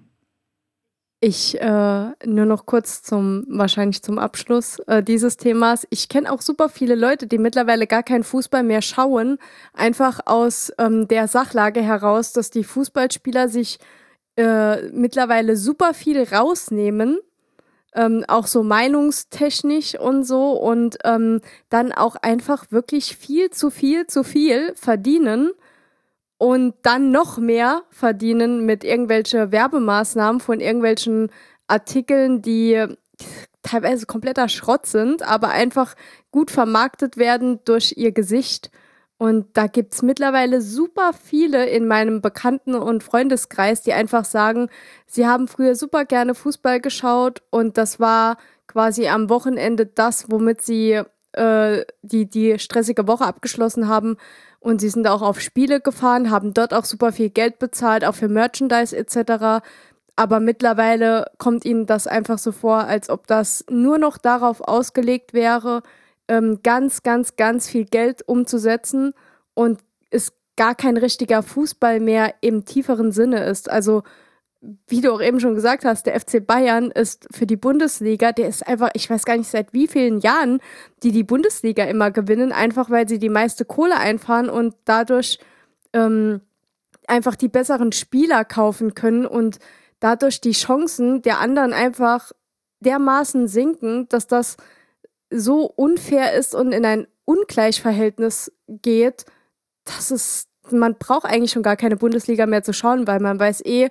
Ich äh, nur noch kurz zum, wahrscheinlich zum Abschluss äh, dieses Themas. Ich kenne auch super viele Leute, die mittlerweile gar keinen Fußball mehr schauen, einfach aus ähm, der Sachlage heraus, dass die Fußballspieler sich äh, mittlerweile super viel rausnehmen, ähm, auch so meinungstechnisch und so und ähm, dann auch einfach wirklich viel zu viel zu viel verdienen. Und dann noch mehr verdienen mit irgendwelchen Werbemaßnahmen von irgendwelchen Artikeln, die teilweise kompletter Schrott sind, aber einfach gut vermarktet werden durch ihr Gesicht. Und da gibt es mittlerweile super viele in meinem Bekannten- und Freundeskreis, die einfach sagen, sie haben früher super gerne Fußball geschaut und das war quasi am Wochenende das, womit sie äh, die, die stressige Woche abgeschlossen haben. Und sie sind auch auf Spiele gefahren, haben dort auch super viel Geld bezahlt, auch für Merchandise et cetera. Aber mittlerweile kommt ihnen das einfach so vor, als ob das nur noch darauf ausgelegt wäre, ähm, ganz, ganz, ganz viel Geld umzusetzen und es gar kein richtiger Fußball mehr im tieferen Sinne ist. Also wie du auch eben schon gesagt hast, der F C Bayern ist für die Bundesliga, der ist einfach, ich weiß gar nicht seit wie vielen Jahren, die die Bundesliga immer gewinnen, einfach weil sie die meiste Kohle einfahren und dadurch ähm, einfach die besseren Spieler kaufen können und dadurch die Chancen der anderen einfach dermaßen sinken, dass das so unfair ist und in ein Ungleichverhältnis geht, dass es, man braucht eigentlich schon gar keine Bundesliga mehr zu schauen, weil man weiß eh,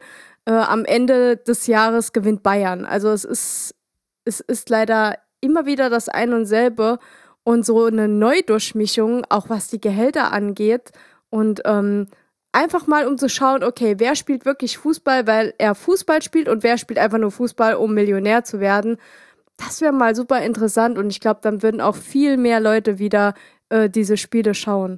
äh, am Ende des Jahres gewinnt Bayern. Also es ist, es ist leider immer wieder das ein und selbe und so eine Neudurchmischung, auch was die Gehälter angeht. Und ähm, einfach mal um zu schauen, okay, wer spielt wirklich Fußball, weil er Fußball spielt und wer spielt einfach nur Fußball, um Millionär zu werden. Das wäre mal super interessant und ich glaube, dann würden auch viel mehr Leute wieder äh, diese Spiele schauen.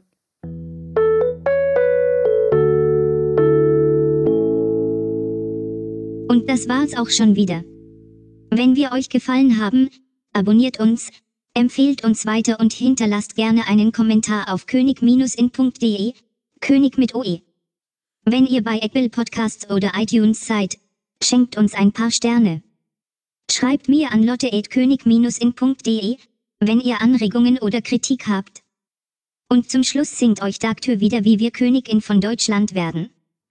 Und das war's auch schon wieder. Wenn wir euch gefallen haben, abonniert uns, empfehlt uns weiter und hinterlasst gerne einen Kommentar auf könig in punkt de, König mit O E. Wenn ihr bei Apple Podcasts oder iTunes seid, schenkt uns ein paar Sterne. Schreibt mir an lotte at könig in punkt de, wenn ihr Anregungen oder Kritik habt. Und zum Schluss singt euch Dagtür wieder, wie wir Königin von Deutschland werden.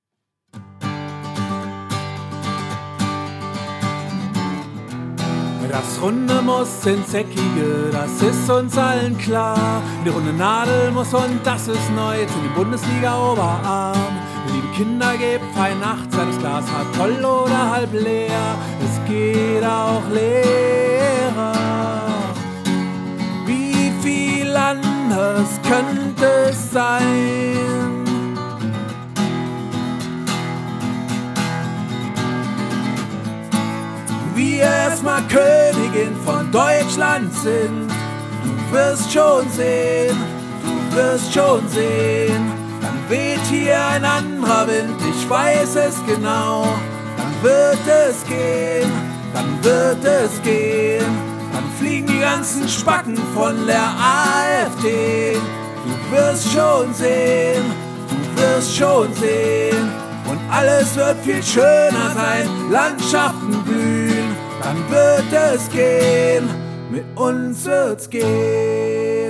Das Runde muss ins Eckige, das ist uns allen klar. Die runde Nadel muss und das ist neu zu den Bundesliga-Oberarm. Liebe Kinder, gebt fein Nacht, sei das Glas halb voll oder halb leer. Es geht auch leerer. Wie viel anders könnte es sein? Wir erstmal Königin von Deutschland sind. Du wirst schon sehen, du wirst schon sehen. Dann weht hier ein anderer Wind, ich weiß es genau. Dann wird es gehen, dann wird es gehen. Dann fliegen die ganzen Spacken von der AfD. Du wirst schon sehen, du wirst schon sehen. Und alles wird viel schöner sein, Landschaften blühen. Dann wird es gehen, mit uns wird's gehen.